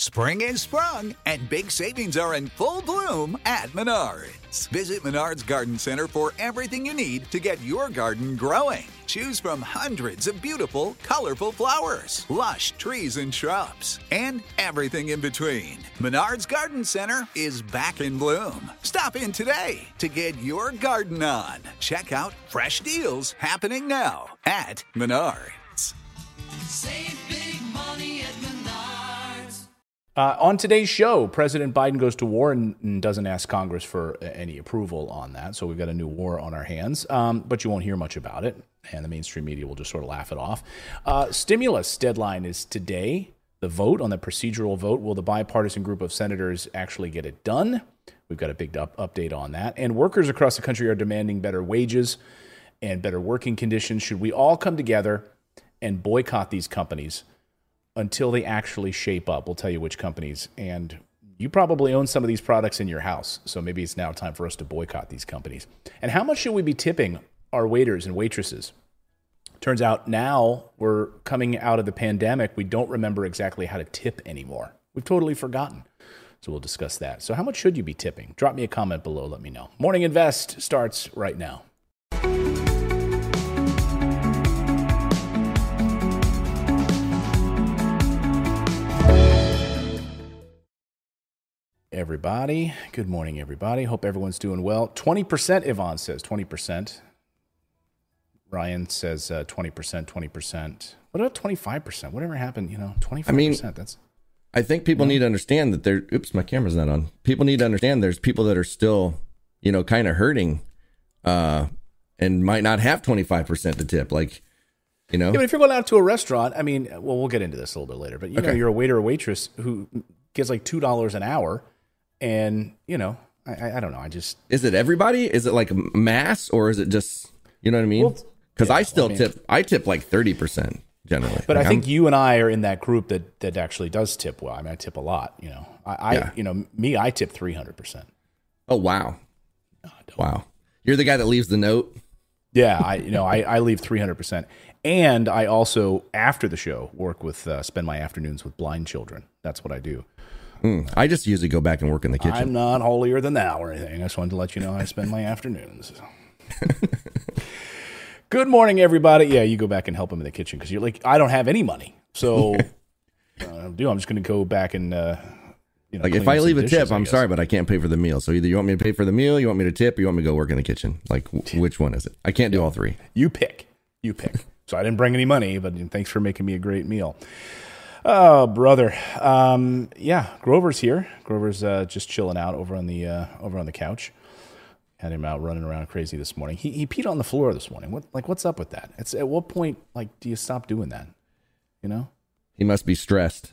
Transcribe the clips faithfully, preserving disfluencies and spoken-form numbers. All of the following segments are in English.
Spring is sprung, and big savings are in full bloom at Menards. Visit Menards Garden Center for everything you need to get your garden growing. Choose from hundreds of beautiful, colorful flowers, lush trees and shrubs, and everything in between. Menards Garden Center is back in bloom. Stop in today to get your garden on. Check out fresh deals happening now at Menards. Save big money at Menards. Uh, on today's show, President Biden goes to war and, and doesn't ask Congress for any approval on that. So we've got a new war on our hands, um, but you won't hear much about it. And the mainstream media will just sort of laugh it off. Uh, stimulus deadline is today. The vote on the procedural vote. Will the bipartisan group of senators actually get it done? We've got a big up- update on that. And workers across the country are demanding better wages and better working conditions. Should we all come together and boycott these companies until they actually shape up? We'll tell you which companies. And you probably own some of these products in your house. So maybe it's now time for us to boycott these companies. And how much should we be tipping our waiters and waitresses? Turns out now we're coming out of the pandemic. We don't remember exactly how to tip anymore. We've totally forgotten. So we'll discuss that. So how much should you be tipping? Drop me a comment below. Let me know. Morning Invest starts right now. Everybody, good morning, everybody. Hope everyone's doing well. twenty percent, Yvonne says, twenty percent. Ryan says uh, twenty percent, twenty percent. What about twenty-five percent? Whatever happened, you know, twenty-five percent. I mean, that's. I think people you know, need to understand that there. Oops, my camera's not on. People need to understand there's people that are still, you know, kind of hurting, uh, and might not have twenty-five percent to tip. Like, you know. Yeah, but if you're going out to a restaurant, I mean, well, we'll get into this a little bit later. But you Okay. know, you're a waiter or waitress who gets like two dollars an hour, and you know, I, I, I don't know. I just Is it everybody? Is it like mass, or is it just, you know what I mean? Because Well, I still I mean- tip. I tip like thirty percent generally. But Like, I think I'm- you and I are in that group that, that actually does tip well. I mean, I tip a lot. You know, I, I Yeah. you know me, I tip three hundred percent. Oh wow, wow! You're the guy that leaves the note. Yeah, I you know I, I leave three hundred percent, and I also after the show work with uh, spend my afternoons with blind children. That's what I do. Mm, I just usually go back and work in the kitchen. I'm not holier than thou or anything. I just wanted to let you know I spend my afternoons. Good morning, everybody. Yeah, you go back and help him in the kitchen because you're like, I don't have any money, so uh, do I'm just going to go back and uh, you know. Like if clean I some leave a dishes, tip, I I'm guess. sorry, but I can't pay for the meal. So either you want me to pay for the meal, you want me to tip, or you want me to go work in the kitchen. Like w- which one is it? I can't do all three. You pick. You pick. So I didn't bring any money, but thanks for making me a great meal. Oh, brother. Um, yeah, Grover's here. Grover's uh, just chilling out over on the uh, over on the couch. Had him out running around crazy this morning. He he peed on the floor this morning. What like what's up with that? It's at what point like do you stop doing that? You know? He must be stressed.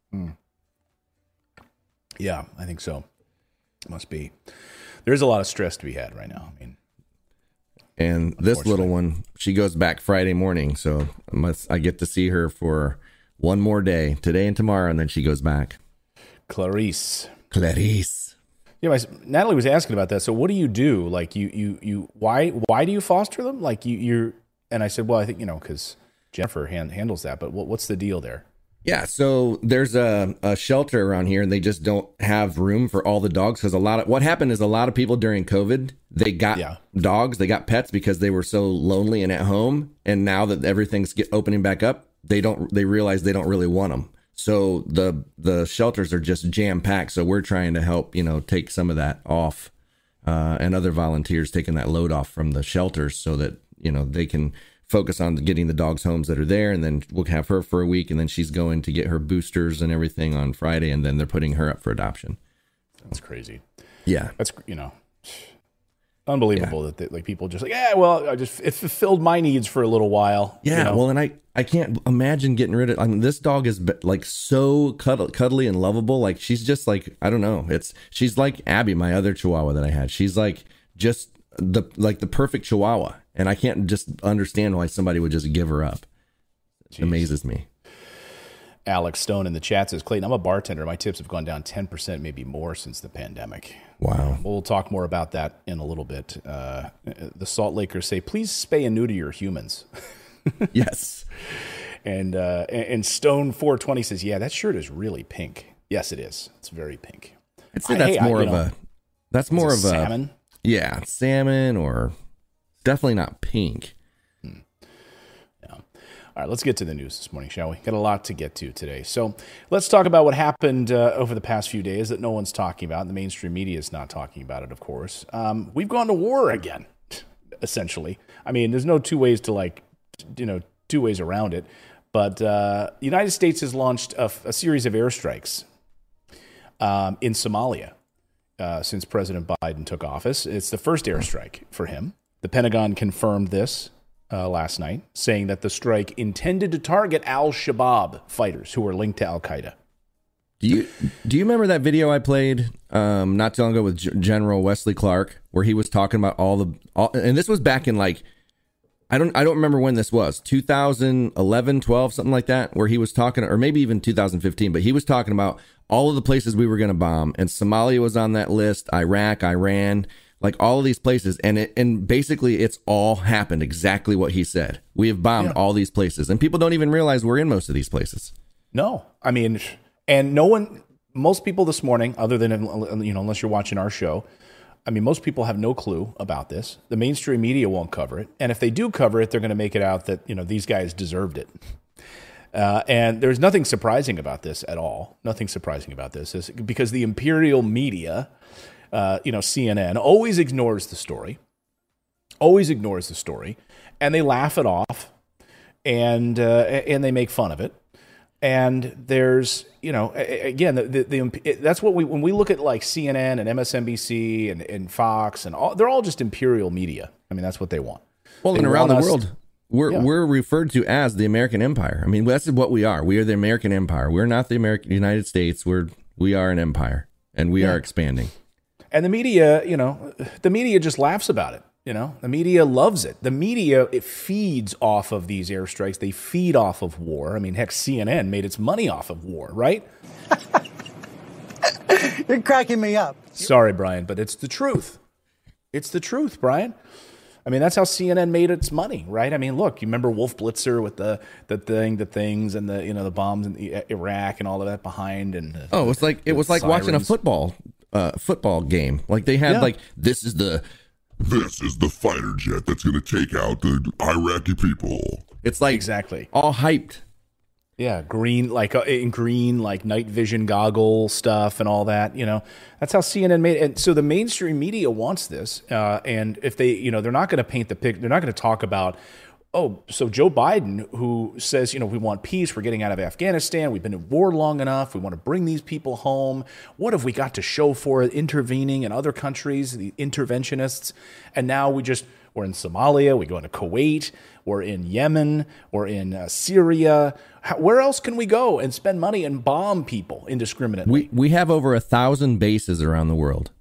Yeah, I think so. Must be. There's a lot of stress to be had right now. I mean, And this little one, she goes back Friday morning, so I must I get to see her for one more day, today and tomorrow, and then she goes back. Clarice. Clarice. Yeah, my, Natalie was asking about that. So what do you do? Like you, you, you, why, why do you foster them? Like you, you're, and I said, well, I think, you know, cause Jennifer hand, handles that, but what, what's the deal there? Yeah, so there's a, a shelter around here, and they just don't have room for all the dogs because a lot of what happened is a lot of people during COVID, they got Yeah. dogs, they got pets because they were so lonely and at home, and now that everything's get, opening back up, they don't they realize they don't really want them. So the the shelters are just jam packed. So we're trying to help, you know, take some of that off, uh, and other volunteers taking that load off from the shelters so that, you know, they can focus on getting the dogs homes that are there. And then we'll have her for a week, and then she's going to get her boosters and everything on Friday. And then they're putting her up for adoption. That's crazy. Yeah. That's, you know, unbelievable that they, like people just like, yeah, well, I just, it fulfilled my needs for a little while. Yeah. you know? Well, and I, I can't imagine getting rid of, I mean, this dog is be- like so cuddle, cuddly and lovable. Like she's just like, I don't know. It's, she's like Abby, my other Chihuahua that I had. She's like just the, like the perfect Chihuahua. And I can't just understand why somebody would just give her up. It Jeez. amazes me. Alex Stone in the chat says, Clayton, I'm a bartender. My tips have gone down ten percent, maybe more since the pandemic. Wow. We'll talk more about that in a little bit. Uh, the Salt Lakers say, please spay and neuter your humans. Yes. And uh, and Stone four twenty says, yeah, that shirt is really pink. Yes, it is. It's very pink. I'd say that's I, more I, of know, a. That's more of a salmon. Yeah, salmon, or definitely not pink. Hmm. Yeah. All right, let's get to the news this morning, shall we? Got a lot to get to today. So let's talk about what happened uh, over the past few days that no one's talking about. The mainstream media is not talking about it, of course. Um, we've gone to war again, essentially. I mean, there's no two ways to like, you know, two ways around it. But uh, the United States has launched a, a series of airstrikes um, in Somalia. Uh, since President Biden took office. It's the first airstrike for him. The Pentagon confirmed this uh, last night, saying that the strike intended to target al-Shabaab fighters who are linked to al-Qaeda. Do you do you remember that video I played um, not too long ago with G- General Wesley Clark, where he was talking about all the, all, and this was back in like, I don't I don't remember when this was, two thousand eleven, twelve, something like that, where he was talking, or maybe even two thousand fifteen, but he was talking about all of the places we were going to bomb, and Somalia was on that list, Iraq, Iran, like all of these places, and it, and basically it's all happened exactly what he said. We have bombed yeah. all these places, and people don't even realize we're in most of these places. No, I mean, and no one, most people this morning, other than, you know, unless you're watching our show, I mean, most people have no clue about this. The mainstream media won't cover it, and if they do cover it, they're going to make it out that, you know, these guys deserved it. Uh, and there's nothing surprising about this at all. Nothing surprising about this is because the imperial media, uh, you know, C N N, always ignores the story, always ignores the story, and they laugh it off, and uh, and they make fun of it. And there's, you know, again, the, the, the that's what we when we look at like C N N and M S N B C and, and Fox and all, they're all just imperial media. I mean, that's what they want. Well, they and around the us, world. We're yeah. we're referred to as the American Empire. I mean, that's what we are. We are the American Empire. We're not the American United States. We're we are an empire, and we yeah. are expanding. And the media, you know, the media just laughs about it. You know, the media loves it. The media, it feeds off of these airstrikes. They feed off of war. I mean, heck, C N N made its money off of war, right? You're cracking me up. Sorry, Brian, but it's the truth. It's the truth, Brian. I mean, that's how C N N made its money, right? I mean, look, you remember Wolf Blitzer with the the thing, the things, and the you know the bombs in Iraq and all of that behind, and the, oh, it's like it was like sirens. Watching a football uh, football game. Like they had yeah. like this is the this is the fighter jet that's going to take out the Iraqi people. It's like exactly all hyped. Yeah, green, like uh, in green, like night vision goggle stuff and all that. You know, that's how C N N made it. And so the mainstream media wants this. Uh, and if they, you know, they're not going to paint the pic. They're not going to talk about, oh, so Joe Biden, who says, you know, we want peace. We're getting out of Afghanistan. We've been at war long enough. We want to bring these people home. What have we got to show for it? Intervening in other countries, the interventionists. And now we just, we're in Somalia. We go into Kuwait. We're in Yemen. We're in uh, Syria. How, where else can we go and spend money and bomb people indiscriminately? We we have over a thousand bases around the world.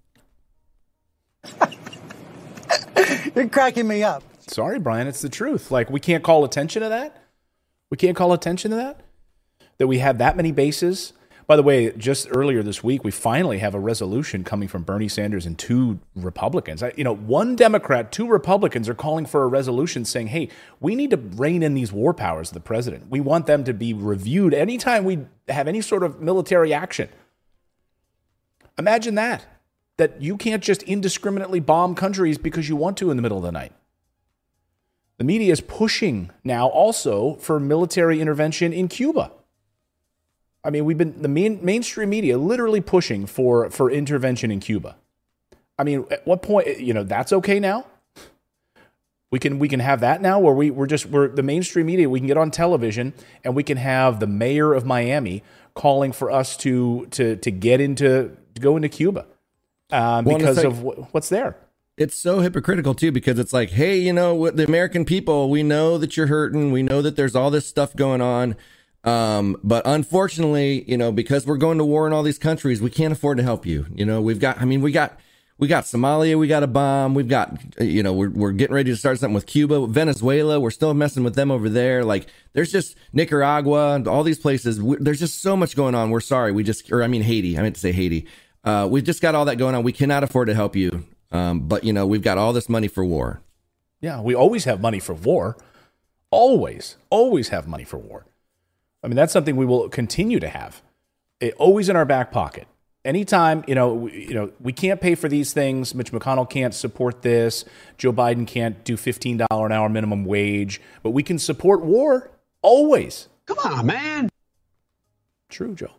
You're cracking me up. Sorry, Brian, it's the truth. Like, we can't call attention to that? We can't call attention to that? That we have that many bases? By the way, just earlier this week, we finally have a resolution coming from Bernie Sanders and two Republicans. I, you know, one Democrat, two Republicans are calling for a resolution saying, hey, we need to rein in these war powers of the president. We want them to be reviewed anytime we have any sort of military action. Imagine that, that you can't just indiscriminately bomb countries because you want to in the middle of the night. The media is pushing now also for military intervention in Cuba. I mean, we've been the main, mainstream media literally pushing for, for intervention in Cuba. I mean, at what point, you know, that's okay now? We can we can have that now where we, we're just, we're the mainstream media, we can get on television and we can have the mayor of Miami calling for us to to to get into, to go into Cuba um, well, because like, of what's there. It's so hypocritical, too, because it's like, hey, you know, the American people, we know that you're hurting. We know that there's all this stuff going on. Um, but unfortunately, you know, because we're going to war in all these countries, we can't afford to help you. You know, we've got, I mean, we got, we got Somalia, we got a bomb, we've got, you know, we're, we're getting ready to start something with Cuba, Venezuela, we're still messing with them over there. Like, there's just Nicaragua and all these places. We, there's just so much going on. We're sorry. We just, or I mean, Haiti, I meant to say Haiti. Uh, we've just got all that going on. We cannot afford to help you. Um, but you know, we've got all this money for war. Yeah. We always have money for war. Always, always have money for war. I mean, that's something we will continue to have. It, always in our back pocket. Anytime, you know, we, you know, we can't pay for these things. Mitch McConnell can't support this. Joe Biden can't do fifteen dollars an hour minimum wage, but we can support war always. Come on, man. True, Joe.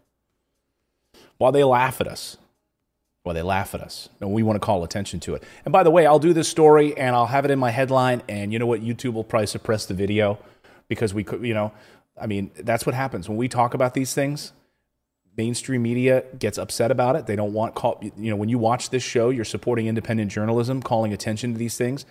While they laugh at us, while they laugh at us, and we want to call attention to it. And by the way, I'll do this story and I'll have it in my headline. And you know what? YouTube will probably suppress the video because we could, you know, I mean, that's what happens when we talk about these things. Mainstream media gets upset about it. They don't want call, you know, when you watch this show, you're supporting independent journalism, calling attention to these things.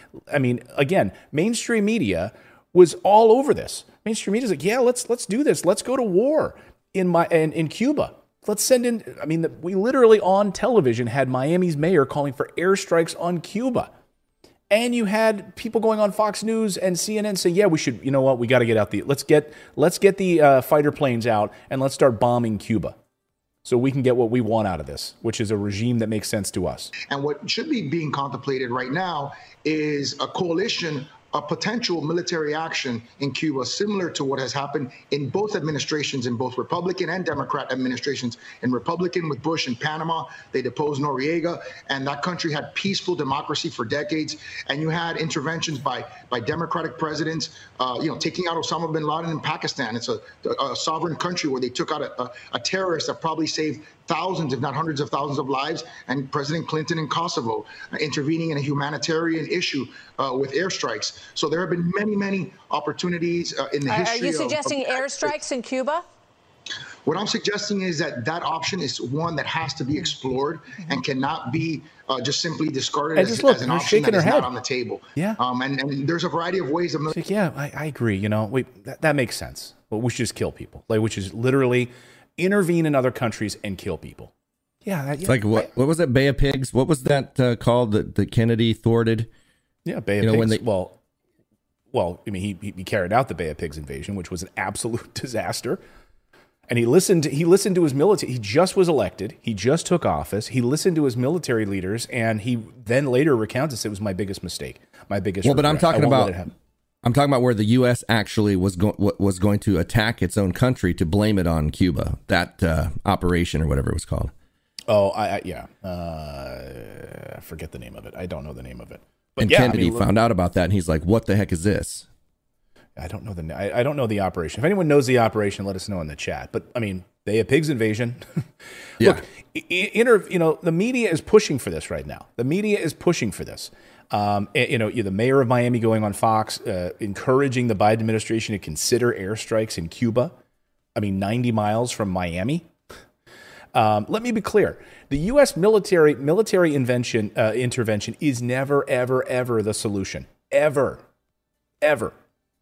I mean, again, mainstream media was all over this. Mainstream media is like, yeah, let's let's do this. Let's go to war in my in, in Cuba. Let's send in. I mean, the, we literally on television had Miami's mayor calling for airstrikes on Cuba. And you had people going on Fox News and C N N say, "Yeah, we should. You know what? We got to get out the let's get let's get the uh, fighter planes out and let's start bombing Cuba, so we can get what we want out of this, which is a regime that makes sense to us." And what should be being contemplated right now is a coalition, a potential military action in Cuba, similar to what has happened in both administrations, in both Republican and Democrat administrations. In Republican with Bush in Panama, they deposed Noriega, and that country had peaceful democracy for decades. And you had interventions by by Democratic presidents, uh, you know, taking out Osama bin Laden in Pakistan. It's a, a sovereign country where they took out a, a, a terrorist that probably saved thousands, if not hundreds of thousands of lives, and President Clinton in Kosovo uh, intervening in a humanitarian issue uh, with airstrikes. So there have been many, many opportunities uh, in the Are, history. are you of, suggesting of, airstrikes in Cuba? What I'm suggesting is that that option is one that has to be explored and cannot be uh, just simply discarded as, look, as an her option that her is head. not on the table. Yeah. Um, and, and there's a variety of ways of. Like, yeah, I, I agree. You know, wait, that, that makes sense. But we should just kill people, like, which is literally intervene in other countries and kill people. Yeah, that, It's yeah, like what? What was that? Bay of Pigs. What was that uh, called that, that Kennedy thwarted? Yeah, Bay of You know, Pigs. when they- well, well, I mean, he he carried out the Bay of Pigs invasion, which was an absolute disaster. And he listened. He listened to his military. He just was elected. He just took office. He listened to his military leaders, and he then later recounted it was my biggest mistake, my biggest. Well, but I'm regret. I talking won't let about. it happen. I'm talking about where the U S actually was going was going to attack its own country to blame it on Cuba. That uh, operation or whatever it was called. Oh, I, I yeah. Uh, I forget the name of it. I don't know the name of it. But And yeah, Kennedy I mean, found out about that, and he's like, "What the heck is this?" I don't know the I, I don't know the operation. If anyone knows the operation, let us know in the chat. But I mean, Bay of Pigs invasion. Yeah. Look, I- inter, you know, the media is pushing for this right now. The media is pushing for this. Um, and, you know, the mayor of Miami going on Fox, uh, encouraging the Biden administration to consider airstrikes in Cuba. I mean, ninety miles from Miami. Um, let me be clear: the U S military military invention uh, intervention is never, ever, ever the solution. Ever, ever.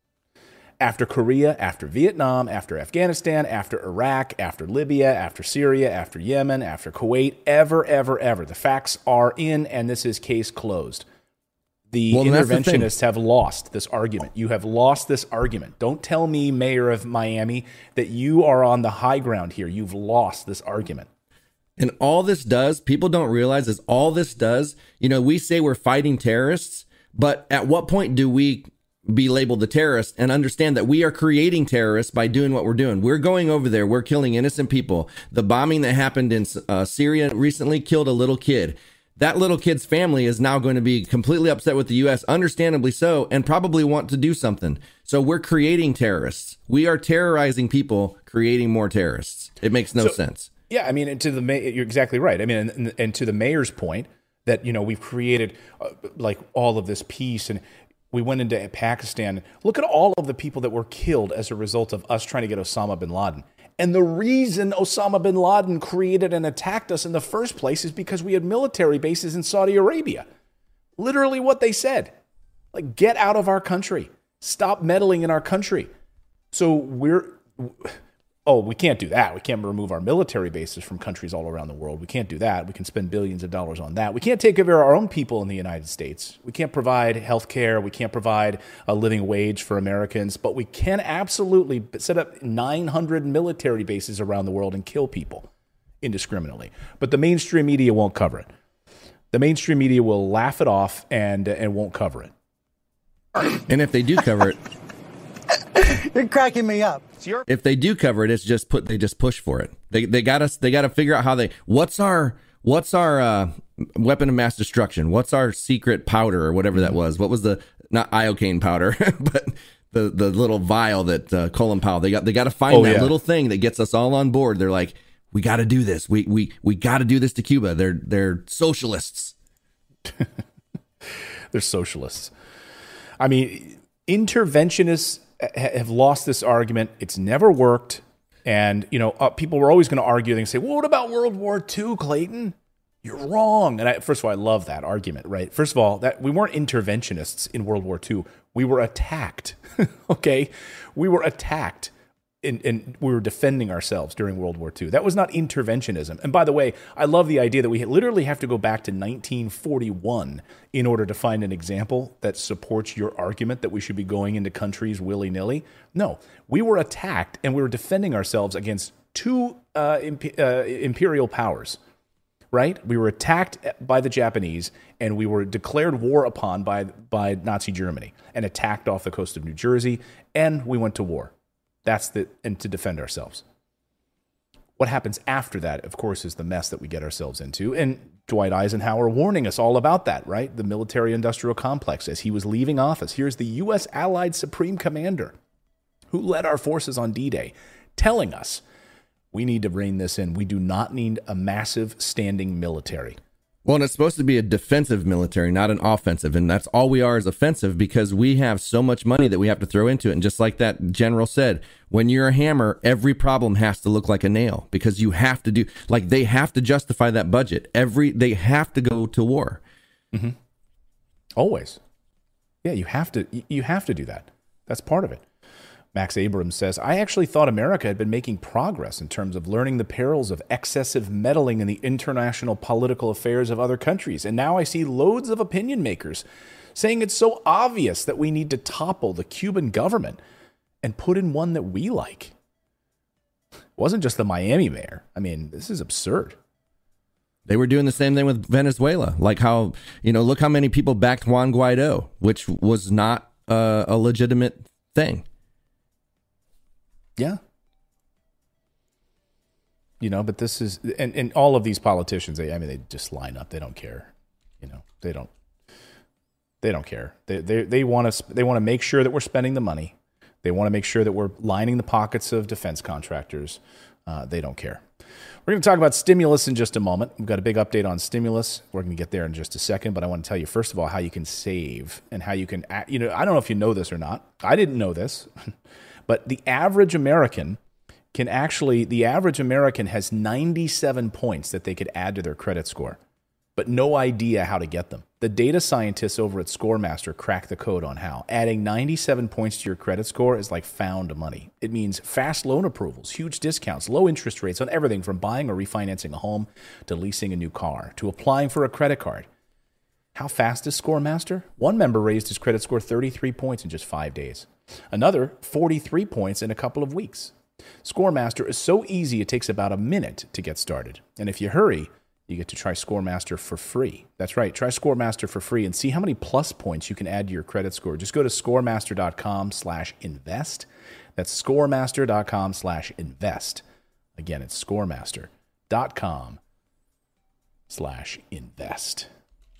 After Korea, after Vietnam, after Afghanistan, after Iraq, after Libya, after Syria, after Yemen, after Kuwait, ever, ever, ever. The facts are in, and this is case closed. The Well, that's the thing. interventionists have lost this argument. You have lost this argument. Don't tell me, Mayor of Miami, that you are on the high ground here. You've lost this argument. And all this does, people don't realize, is all this does. You know, we say we're fighting terrorists, but at what point do we be labeled the terrorist and understand that we are creating terrorists by doing what we're doing? We're going over there. We're killing innocent people. The bombing that happened in uh, Syria recently killed a little kid. That little kid's family is now going to be completely upset with the U S, understandably so, and probably want to do something. So we're creating terrorists. We are terrorizing people, creating more terrorists. It makes no So- sense. Yeah, I mean, and to the ma- you're exactly right. I mean, and, and to the mayor's point that, you know, we've created uh, like all of this peace, and we went into Pakistan. Look at all of the people that were killed as a result of us trying to get Osama bin Laden. And the reason Osama bin Laden created and attacked us in the first place is because we had military bases in Saudi Arabia. Literally what they said. Like, get out of our country. Stop meddling in our country. So we're... Oh, we can't do that. We can't remove our military bases from countries all around the world. We can't do that. We can spend billions of dollars on that. We can't take care of our own people in the United States. We can't provide health care. We can't provide a living wage for Americans. But we can absolutely set up nine hundred military bases around the world and kill people indiscriminately. But the mainstream media won't cover it. The mainstream media will laugh it off and, and won't cover it. And if they do cover it, You're cracking me up. If they do cover it, it's just put. They just push for it. They they got us. They got to figure out how they. What's our What's our uh, weapon of mass destruction? What's our secret powder or whatever that was? What was the not iocane powder, but the the little vial that uh, Colin Powell. They got they got to find Oh, that yeah. little thing that gets us all on board. They're like, we got to do this. We we we got to do this to Cuba. They're they're socialists. They're socialists. I mean, interventionists ha- have lost this argument. It's never worked. And, you know, uh, people were always going to argue. They say, well, what about World War Two, Clayton? You're wrong. And I, first of all, I love that argument, right? First of all, that we weren't interventionists in World War Two. We were attacked, okay? We were attacked. And, and we were defending ourselves during World War Two. That was not interventionism. And by the way, I love the idea that we literally have to go back to nineteen forty-one in order to find an example that supports your argument that we should be going into countries willy-nilly. No, we were attacked and we were defending ourselves against two uh, imp- uh, imperial powers, right? We were attacked by the Japanese and we were declared war upon by, by Nazi Germany and attacked off the coast of New Jersey, and we went to war. That's the, and to defend ourselves. What happens after that, of course, is the mess that we get ourselves into. And Dwight Eisenhower warning us all about that, right? The military-industrial complex as he was leaving office. Here's the U S Allied Supreme Commander who led our forces on D-Day, telling us we need to rein this in. We do not need a massive standing military. Well, and it's supposed to be a defensive military, not an offensive. And that's all we are is offensive because we have so much money that we have to throw into it. And just like that general said, when you're a hammer, every problem has to look like a nail because you have to do, like they have to justify that budget. Every, they have to go to war. Mm-hmm. Always. Yeah, you have to, you have to do that. That's part of it. Max Abrams says, I actually thought America had been making progress in terms of learning the perils of excessive meddling in the international political affairs of other countries. And now I see loads of opinion makers saying it's so obvious that we need to topple the Cuban government and put in one that we like. It wasn't just the Miami mayor. I mean, this is absurd. They were doing the same thing with Venezuela. Like how, you know, look how many people backed Juan Guaido, which was not uh, a legitimate thing. Yeah. You know, but this is, and, and all of these politicians, they, I mean, they just line up. They don't care. You know, they don't, they don't care. They, they, they want to, they want to make sure that we're spending the money. They want to make sure that we're lining the pockets of defense contractors. Uh, they don't care. We're going to talk about stimulus in just a moment. We've got a big update on stimulus. We're going to get there in just a second, but I want to tell you, first of all, how you can save and how you can, act, you know, I don't know if you know this or not. I didn't know this. But the average American can actually, the average American has ninety-seven points that they could add to their credit score, but no idea how to get them. The data scientists over at ScoreMaster crack the code on how. Adding ninety-seven points to your credit score is like found money. It means fast loan approvals, huge discounts, low interest rates on everything from buying or refinancing a home to leasing a new car to applying for a credit card. How fast is ScoreMaster? One member raised his credit score thirty-three points in just five days. Another, forty-three points in a couple of weeks. ScoreMaster is so easy it takes about a minute to get started. And if you hurry, you get to try ScoreMaster for free. That's right, try ScoreMaster for free and see how many plus points you can add to your credit score. Just go to scoremaster.com slash invest. That's scoremaster.com slash invest. Again, it's scoremaster.com slash invest.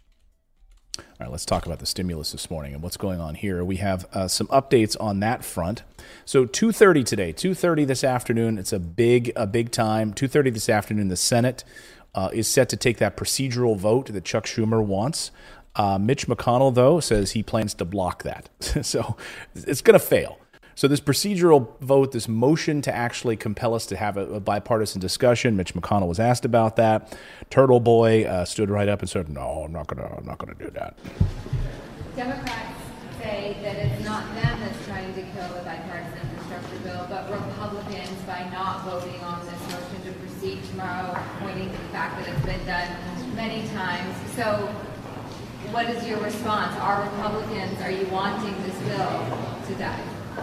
All right, let's talk about the stimulus this morning and what's going on here. We have uh, some updates on that front. So two thirty today, two thirty this afternoon. It's a big, a big time. two thirty this afternoon, the Senate uh, is set to take that procedural vote that Chuck Schumer wants. Uh, Mitch McConnell, though, says he plans to block that. So it's going to fail. So this procedural vote, this motion to actually compel us to have a, a bipartisan discussion, Mitch McConnell was asked about that. Turtle Boy uh, stood right up and said, "No, I'm not gonna, I'm not gonna do that." Democrats say that it's not them that's trying to kill the bipartisan infrastructure bill, but Republicans by not voting on this motion to proceed tomorrow, pointing to the fact that it's been done many times. So, what is your response? Are Republicans, are you wanting this bill to die?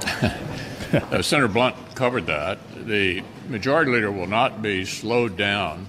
uh, Senator Blunt covered that. The majority leader will not be slowed down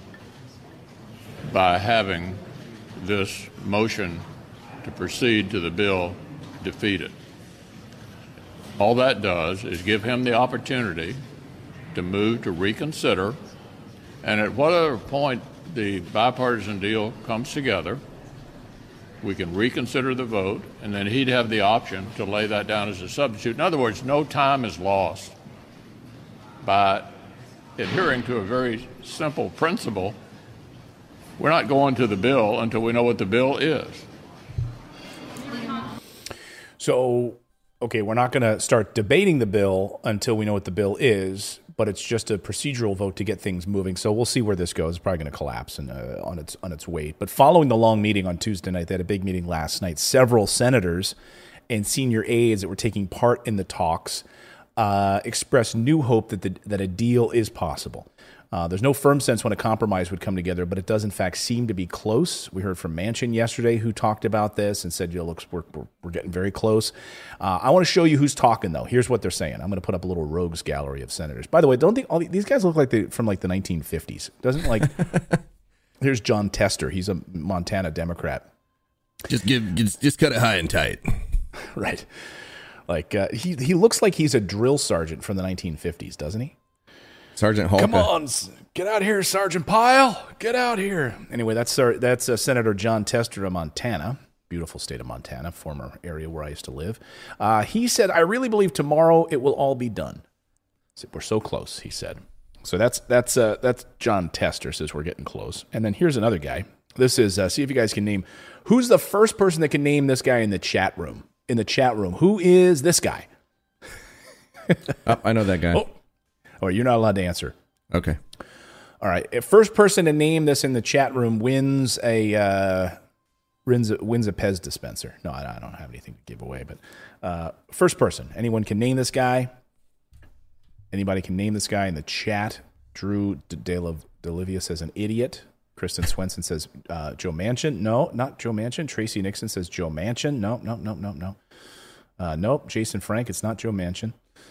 by having this motion to proceed to the bill defeated. All that does is give him the opportunity to move to reconsider, and at whatever point the bipartisan deal comes together, we can reconsider the vote, and then he'd have the option to lay that down as a substitute. In other words, no time is lost by adhering to a very simple principle. We're not going to the bill until we know what the bill is. So, okay, we're not going to start debating the bill until we know what the bill is, but it's just a procedural vote to get things moving. So we'll see where this goes. It's probably going to collapse in, uh, on its on its weight. But following the long meeting on Tuesday night, they had a big meeting last night. Several senators and senior aides that were taking part in the talks uh, expressed new hope that the, that a deal is possible. Uh, there's no firm sense when a compromise would come together, but it does in fact seem to be close. We heard from Manchin yesterday, who talked about this and said, "Yo, looks, we're, we're, we're getting very close." Uh, I want to show you who's talking, though. Here's what they're saying. I'm going to put up a little rogues gallery of senators. By the way, don't think all these guys look like they from like the nineteen fifties? Doesn't like? Here's John Tester. He's a Montana Democrat. Just give, just, just cut it high and tight. Right. Like uh, he he looks like he's a drill sergeant from the nineteen fifties, doesn't he? Sergeant Holka. Come on, get out here, Sergeant Pyle. Get out here. Anyway, that's uh, that's uh, Senator John Tester of Montana, beautiful state of Montana, former area where I used to live. Uh, he said, "I really believe tomorrow it will all be done." So we're so close, he said. So that's that's uh, that's John Tester says we're getting close. And then here's another guy. This is uh, see if you guys can name who's the first person that can name this guy in the chat room. In the chat room, who is this guy? Oh, I know that guy. Oh. Oh, you're not allowed to answer. Okay. All right. First person to name this in the chat room wins a uh, wins a, wins a Pez dispenser. No, I, I don't have anything to give away. But uh, first person, anyone can name this guy. Anybody can name this guy in the chat. Drew DeLivia says an idiot. Kristen Swenson says uh, Joe Manchin. No, not Joe Manchin. Tracy Nixon says Joe Manchin. No, no, no, no, no. Uh, nope. Jason Frank. It's not Joe Manchin.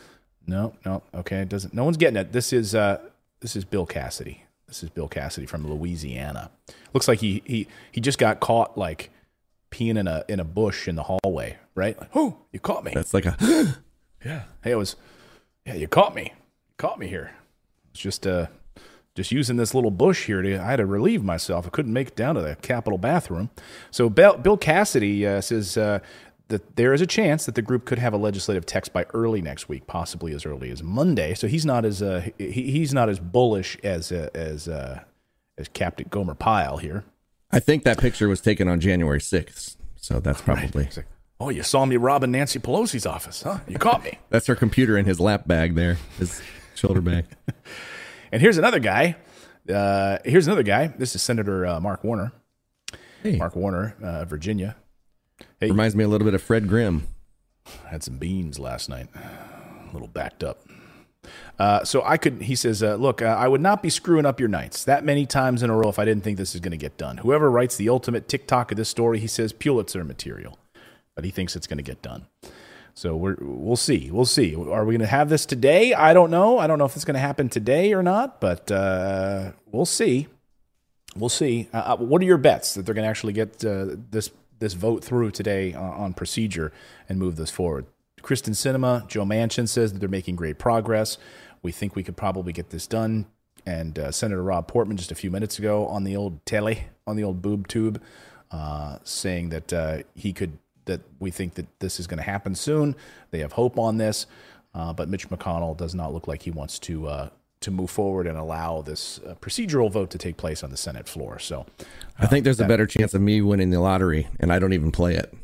No, no. Okay, it doesn't. No one's getting it. This is uh, this is Bill Cassidy. This is Bill Cassidy from Louisiana. Looks like he he he just got caught like peeing in a in a bush in the hallway, right? Like, oh, you caught me. That's like a yeah. Hey, it was yeah. You caught me. You caught me here. It's just uh, just using this little bush here to I had to relieve myself. I couldn't make it down to the Capitol bathroom. So Bill, Bill Cassidy uh, says. Uh, that there is a chance that the group could have a legislative text by early next week, possibly as early as Monday. So he's not as uh, he, he's not as bullish as uh, as uh, as Captain Gomer Pyle here. I think that picture was taken on January sixth, so that's probably. Right. Like, oh, you saw me robbing Nancy Pelosi's office, huh? You caught me. That's her computer in his lap bag there, his shoulder bag. And here's another guy. Uh, here's another guy. This is Senator uh, Mark Warner. Hey. Mark Warner, uh, Virginia. Hey, reminds me a little bit of Fred Grimm. I had some beans last night, a little backed up. Uh, so I could, he says, uh, look, uh, I would not be screwing up your nights that many times in a row if I didn't think this is going to get done. Whoever writes the ultimate TikTok of this story, he says Pulitzer material, but he thinks it's going to get done. So we're, we'll see. We'll see. Are we going to have this today? I don't know. I don't know if it's going to happen today or not, but uh, we'll see. We'll see. Uh, what are your bets that they're going to actually get uh, this this vote through today on, on procedure and move this forward? Kristen Sinema, Joe Manchin says that they're making great progress. We think we could probably get this done. And uh, Senator Rob Portman just a few minutes ago on the old telly, on the old boob tube, uh, saying that uh, he could, that we think that this is going to happen soon. They have hope on this, uh, but Mitch McConnell does not look like he wants to uh, to move forward and allow this uh, procedural vote to take place on the Senate floor. So uh, I think there's that, a better chance of me winning the lottery, and I don't even play it.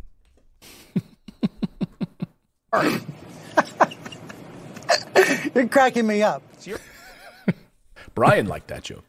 You're cracking me up. Brian liked that joke.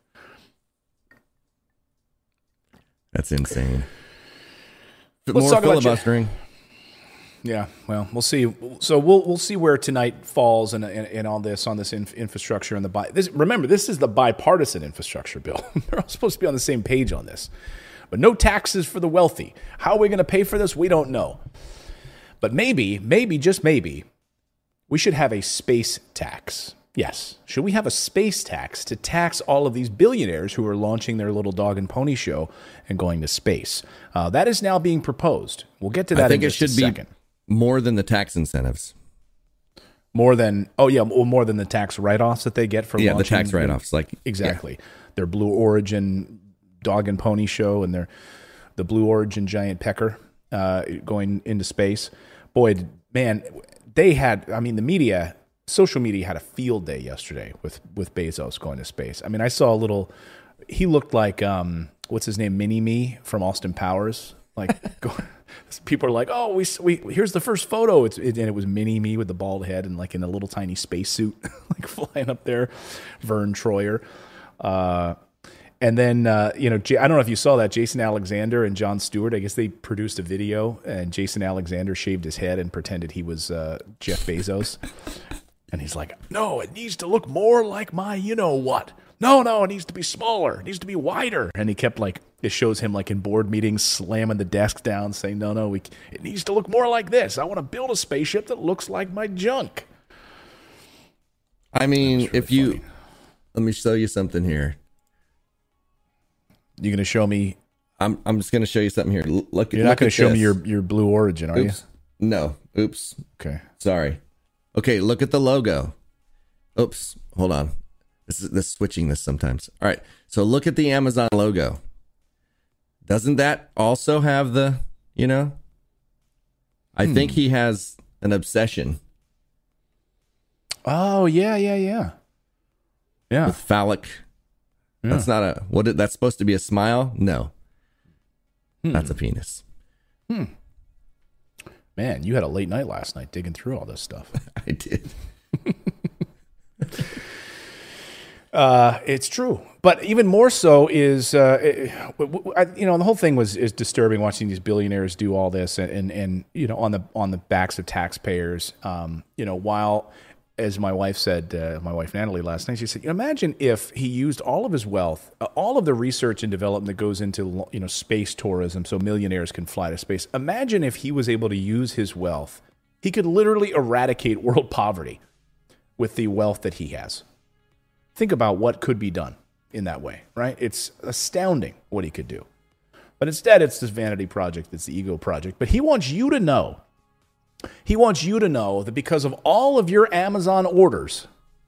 That's insane. Let's More talk about filibustering. Yeah, well, we'll see. So we'll we'll see where tonight falls and and, and all this on this inf- infrastructure and the bi- this. Remember, this is the bipartisan infrastructure bill. They're all supposed to be on the same page on this, but no taxes for the wealthy. How are we going to pay for this? We don't know. But maybe, maybe just maybe, we should have a space tax. Yes, should we have a space tax to tax all of these billionaires who are launching their little dog and pony show and going to space? Uh, that is now being proposed. We'll get to that. I think in it just should a be second. more than the tax incentives. More than oh yeah, more than the tax write-offs that they get for yeah, the launching tax write-offs, like exactly yeah. their Blue Origin dog and pony show and their the Blue Origin giant pecker uh, going into space. Boy, man, they had. I mean, the media, social media had a field day yesterday with with Bezos going to space. I mean, I saw a little. He looked like um, what's his name, Mini Me from Austin Powers. Like, go, people are like, "Oh, we we here's the first photo." It's it, and it was Mini Me with the bald head and like in a little tiny spacesuit, like flying up there. Vern Troyer, uh, and then uh, you know, J- I don't know if you saw that Jason Alexander and Jon Stewart. I guess they produced a video, and Jason Alexander shaved his head and pretended he was uh, Jeff Bezos, and he's like, "No, it needs to look more like my, you know what." No, no, it needs to be smaller. It needs to be wider. And he kept like, it shows him like in board meetings slamming the desk down saying, no, no, we, it needs to look more like this. I want to build a spaceship that looks like my junk. I mean, really if you, funny. Let me show you something here. You going to show me? I'm I'm just going to show you something here. L- look, You're look not going to show this. me your, your Blue Origin, are Oops. you? No. Oops. Okay. Sorry. Okay, look at the logo. Oops. Hold on. This is this switching this sometimes. All right. So look at the Amazon logo. Doesn't that also have the, you know? I Hmm. think he has an obsession Oh, yeah, yeah, yeah. Yeah. with phallic. Yeah. That's not a what it- that's supposed to be a smile? No. Hmm. That's a penis. Man, you had a late night last night digging through all this stuff. I did. Uh, it's true, but even more so is uh, it, I, you know the whole thing was is disturbing watching these billionaires do all this and, and and you know on the on the backs of taxpayers. Um, you know, while as my wife said, uh, my wife Natalie last night, she said, imagine if he used all of his wealth, uh, all of the research and development that goes into you know space tourism, so millionaires can fly to space. Imagine if he was able to use his wealth, he could literally eradicate world poverty with the wealth that he has. Think about what could be done in that way, right? It's astounding what he could do. But instead, it's this vanity project, it's the ego project. But he wants you to know, he wants you to know that because of all of your Amazon orders,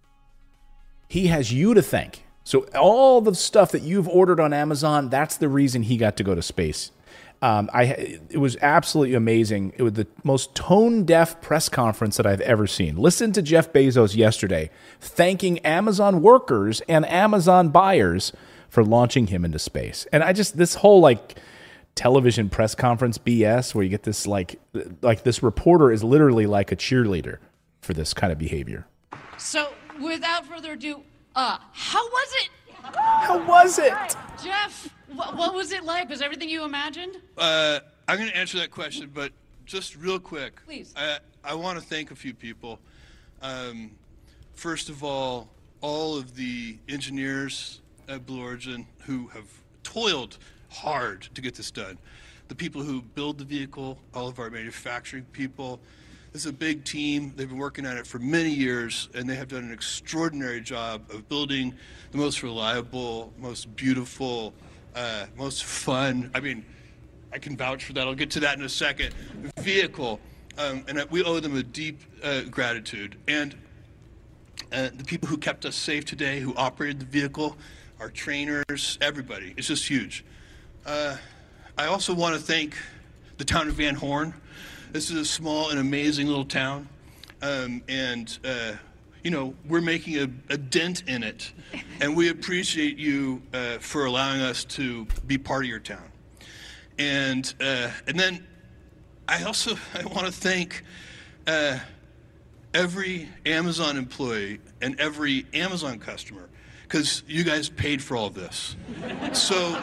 he has you to thank. So all the stuff that you've ordered on Amazon, that's the reason he got to go to space. Um, I it was absolutely amazing. It was the most tone-deaf press conference that I've ever seen. Listen to Jeff Bezos yesterday thanking Amazon workers and Amazon buyers for launching him into space. And I just this whole like television press conference B S where you get this like like this reporter is literally like a cheerleader for this kind of behavior. So, without further ado, uh, how was it? How was it? Jeff, wh- what was it like? Was everything you imagined? Uh, I'm going to answer that question, but just real quick. Please. I, I want to thank a few people. Um, first of all, all of the engineers at Blue Origin who have toiled hard to get this done. The people who build the vehicle, all of our manufacturing people. This is a big team. They've been working on it for many years, and they have done an extraordinary job of building the most reliable, most beautiful, uh, most fun. I mean, I can vouch for that. I'll get to that in a second. Vehicle, um, and we owe them a deep uh, gratitude. And uh, the people who kept us safe today, who operated the vehicle, our trainers, everybody. It's just huge. Uh, I also want to thank the town of Van Horn. This is a small and amazing little town, um, and uh, you know we're making a, a dent in it, and we appreciate you uh, for allowing us to be part of your town. And uh, and then I also I want to thank uh, every Amazon employee and every Amazon customer because you guys paid for all of this. So.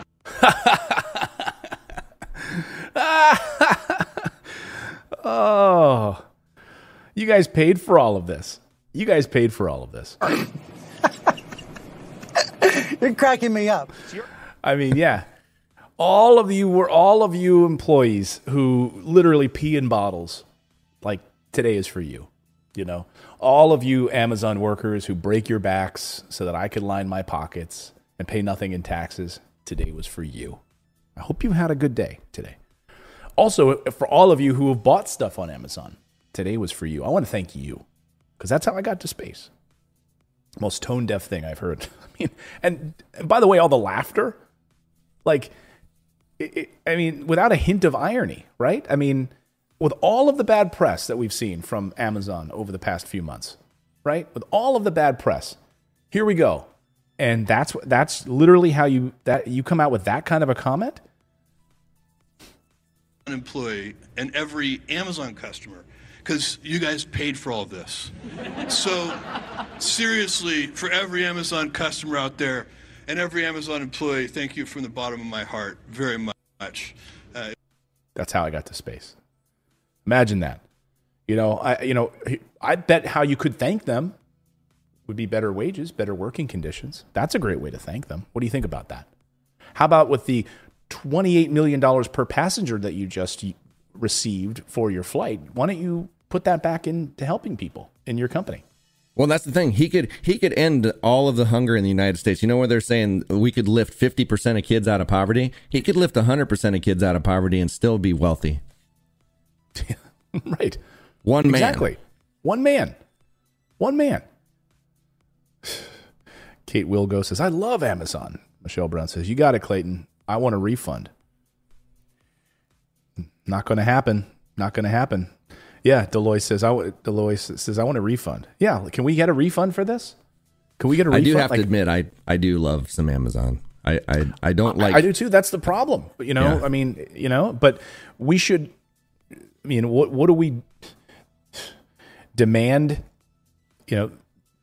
Oh, you guys paid for all of this. You guys paid for all of this. You're cracking me up. I mean, yeah. All of you were all of you employees who literally pee in bottles. Like today is for you, you know. All of you Amazon workers who break your backs so that I could line my pockets and pay nothing in taxes. Today was for you. I hope you had a good day today. Also, for all of you who have bought stuff on Amazon, today was for you. I want to thank you because that's how I got to space. Most tone deaf thing I've heard. I mean, and, and by the way, all the laughter, like, it, it, I mean, without a hint of irony, right? I mean, with all of the bad press that we've seen from Amazon over the past few months, right? With all of the bad press, here we go. And that's that's literally how you that you come out with that kind of a comment? An employee and every Amazon customer, because you guys paid for all of this. So seriously, for every Amazon customer out there and every Amazon employee, thank you from the bottom of my heart very much. Uh, That's how I got to space. Imagine that. You know, I you know, I bet how you could thank them would be better wages, better working conditions. That's a great way to thank them. What do you think about that? How about with the twenty-eight million dollars per passenger that you just received for your flight? Why don't you put that back into helping people in your company? Well, that's the thing. He could he could end all of the hunger in the United States. You know where they're saying we could lift fifty percent of kids out of poverty? He could lift one hundred percent of kids out of poverty and still be wealthy. Right. One man. Exactly. One man. One man. Kate Wilgo says, I love Amazon. Michelle Brown says, you got it, Clayton. I want a refund. Not going to happen. Not going to happen. Yeah, Deloitte says, I w- Deloitte says, I want a refund. Yeah, can we get a refund for this? Can we get a refund? I do have like, to admit, I, I do love some Amazon. I, I, I don't like... I, I do too. That's the problem. You know, yeah. I mean, you know, but we should... I mean, what what do we demand, you know,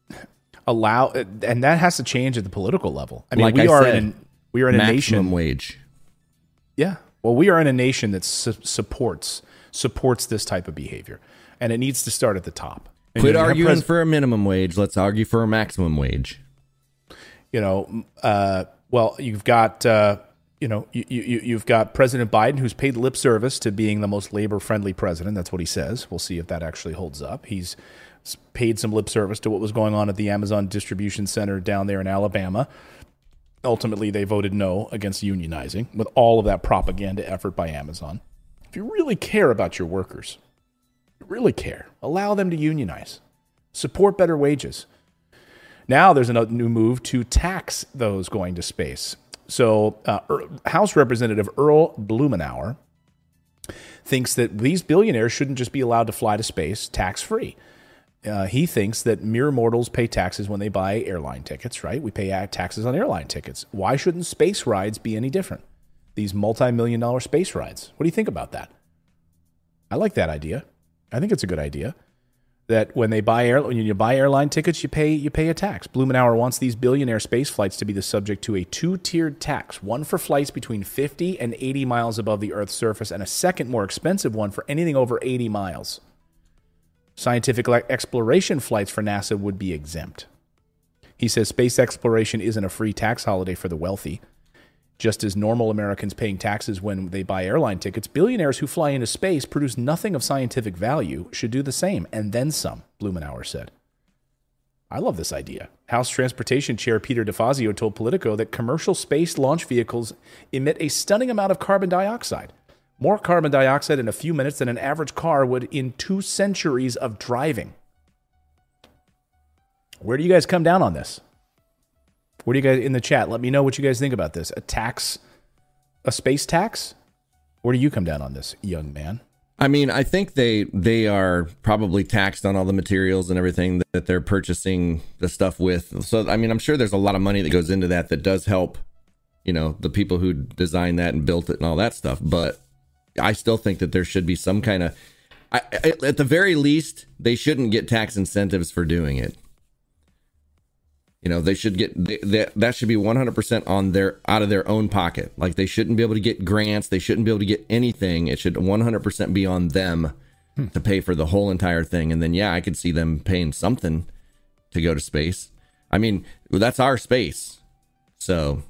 allow, and that has to change at the political level. I mean, like we, I are said, in, we are in a nation. Maximum wage. Yeah. Well, we are in a nation that su- supports supports this type of behavior, and it needs to start at the top. And Quit you know, arguing pres- for a minimum wage. Let's argue for a maximum wage. You know, uh, well, you've got... Uh, You know, you, you, you've got President Biden, who's paid lip service to being the most labor-friendly president. That's what he says. We'll see if that actually holds up. He's paid some lip service to what was going on at the Amazon distribution center down there in Alabama. Ultimately, they voted no against unionizing with all of that propaganda effort by Amazon. If you really care about your workers, you really care, allow them to unionize. Support better wages. Now there's a new move to tax those going to space. So uh, House Representative Earl Blumenauer thinks that these billionaires shouldn't just be allowed to fly to space tax-free. Uh, he thinks that mere mortals pay taxes when they buy airline tickets, right? We pay taxes on airline tickets. Why shouldn't space rides be any different? These multi-million dollar space rides. What do you think about that? I like that idea. I think it's a good idea. That when they buy air, when you buy airline tickets, you pay you pay a tax. Blumenauer wants these billionaire space flights to be the subject to a two-tiered tax: one for flights between fifty and eighty miles above the Earth's surface, and a second, more expensive one for anything over eighty miles. Scientific exploration flights for NASA would be exempt. He says space exploration isn't a free tax holiday for the wealthy. Just as normal Americans paying taxes when they buy airline tickets, billionaires who fly into space produce nothing of scientific value should do the same, and then some, Blumenauer said. I love this idea. House Transportation Chair Peter DeFazio told Politico that commercial space launch vehicles emit a stunning amount of carbon dioxide, more carbon dioxide in a few minutes than an average car would in two centuries of driving. Where do you guys come down on this? What do you guys in the chat? Let me know what you guys think about this. A tax, a space tax? Where do you come down on this, young man? I mean, I think they they are probably taxed on all the materials and everything that they're purchasing the stuff with. So, I mean, I'm sure there's a lot of money that goes into that that does help, you know, the people who designed that and built it and all that stuff. But I still think that there should be some kind of, I, at the very least, they shouldn't get tax incentives for doing it. You know, they should get they, they, that should be one hundred percent on their out of their own pocket. Like, they shouldn't be able to get grants. They shouldn't be able to get anything. It should one hundred percent be on them hmm. to pay for the whole entire thing. And then, yeah, I could see them paying something to go to space. I mean, that's our space. So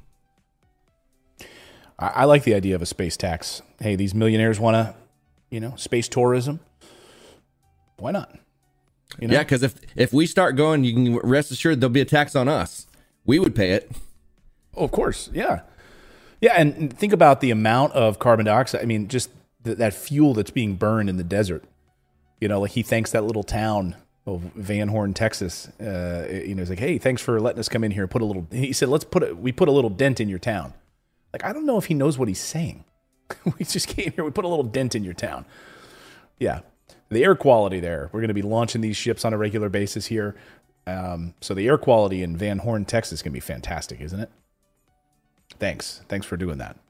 I, I like the idea of a space tax. Hey, these millionaires want to, you know, space tourism. Why not? You know? Yeah, because if, if we start going, you can rest assured there'll be a tax on us. We would pay it. Oh, of course, yeah. Yeah, and think about the amount of carbon dioxide. I mean, just th- that fuel that's being burned in the desert. You know, like he thanks that little town Well, Van Horn, Texas, uh, you know, he's like, hey, thanks for letting us come in here. Put a little. He said, let's put a, we put a little dent in your town. Like, I don't know if he knows what he's saying. We just came here. We put a little dent in your town. Yeah, the air quality there. We're going to be launching these ships on a regular basis here. Um, so the air quality in Van Horn, Texas, can be fantastic, isn't it? Thanks, thanks for doing that.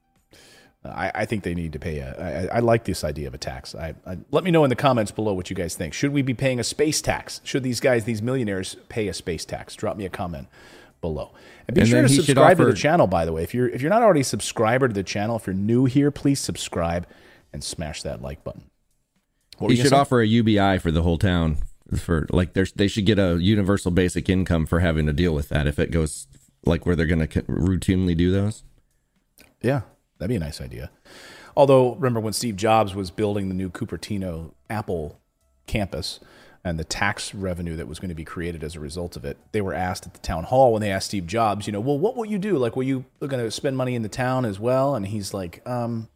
I, I think they need to pay a. I, I like this idea of a tax. I, I, let me know in the comments below what you guys think. Should we be paying a space tax? Should these guys, these millionaires, pay a space tax? Drop me a comment below. And be And sure then to he should subscribe to offer- the channel, by the way. If you're if you're not already a subscriber to the channel, if you're new here, please subscribe and smash that like button. What were He you should gonna say? offer a U B I for the whole town. For like, there's they should get a universal basic income for having to deal with that if it goes like where they're going to routinely do those. Yeah, that'd be a nice idea. Although, remember when Steve Jobs was building the new Cupertino Apple campus and the tax revenue that was going to be created as a result of it, they were asked at the town hall when they asked Steve Jobs, you know, well, what will you do? Like, were you going to spend money in the town as well? And he's like, um,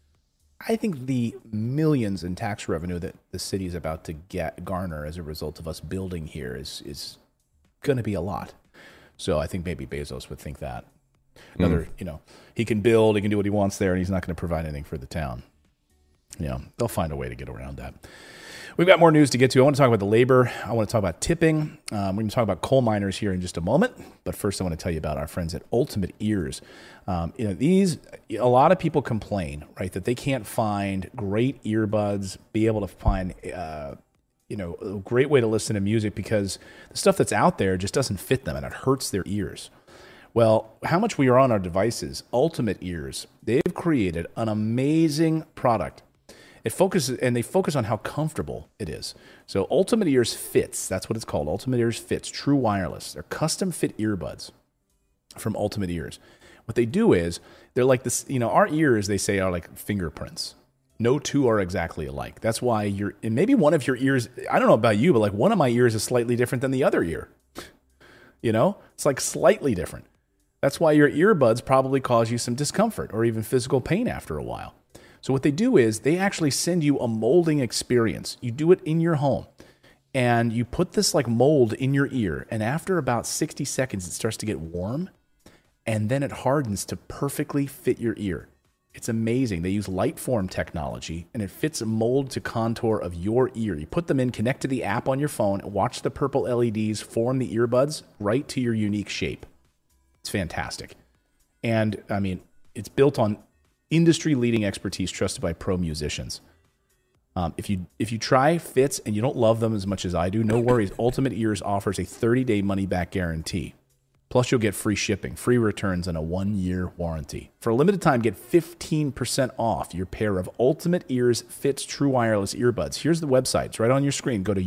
I think the millions in tax revenue that the city is about to get garner as a result of us building here is is going to be a lot. So I think maybe Bezos would think that. Another, mm. you know, he can build, he can do what he wants there, and he's not going to provide anything for the town. You know, they'll find a way to get around that. We've got more news to get to. I want to talk about the labor. I want to talk about tipping. Um, we're going to talk about coal miners here in just a moment. But first, I want to tell you about our friends at Ultimate Ears. Um, you know, these, a lot of people complain, right, that they can't find great earbuds, be able to find, uh, you know, a great way to listen to music because the stuff that's out there just doesn't fit them and it hurts their ears. Well, how much we are on our devices, Ultimate Ears, they've created an amazing product. It focuses, and they focus on how comfortable it is. So Ultimate Ears Fits, that's what it's called, Ultimate Ears Fits, true wireless. They're custom fit earbuds from Ultimate Ears. What they do is, they're like this, you know, our ears, they say, are like fingerprints. No two are exactly alike. That's why you're, and maybe one of your ears, I don't know about you, but like one of my ears is slightly different than the other ear. You know, it's like slightly different. That's why your earbuds probably cause you some discomfort or even physical pain after a while. So what they do is they actually send you a molding experience. You do it in your home and you put this like mold in your ear. And after about sixty seconds, it starts to get warm and then it hardens to perfectly fit your ear. It's amazing. They use light form technology and it fits a mold to contour of your ear. You put them in, connect to the app on your phone, watch the purple L E Ds form the earbuds right to your unique shape. It's fantastic. And I mean, it's built on industry-leading expertise trusted by pro musicians. Um, if you if you try Fits and you don't love them as much as I do, no worries. Ultimate Ears offers a thirty-day money-back guarantee. Plus, you'll get free shipping, free returns, and a one-year warranty. For a limited time, get fifteen percent off your pair of Ultimate Ears Fits True Wireless earbuds. Here's the website. It's right on your screen. Go to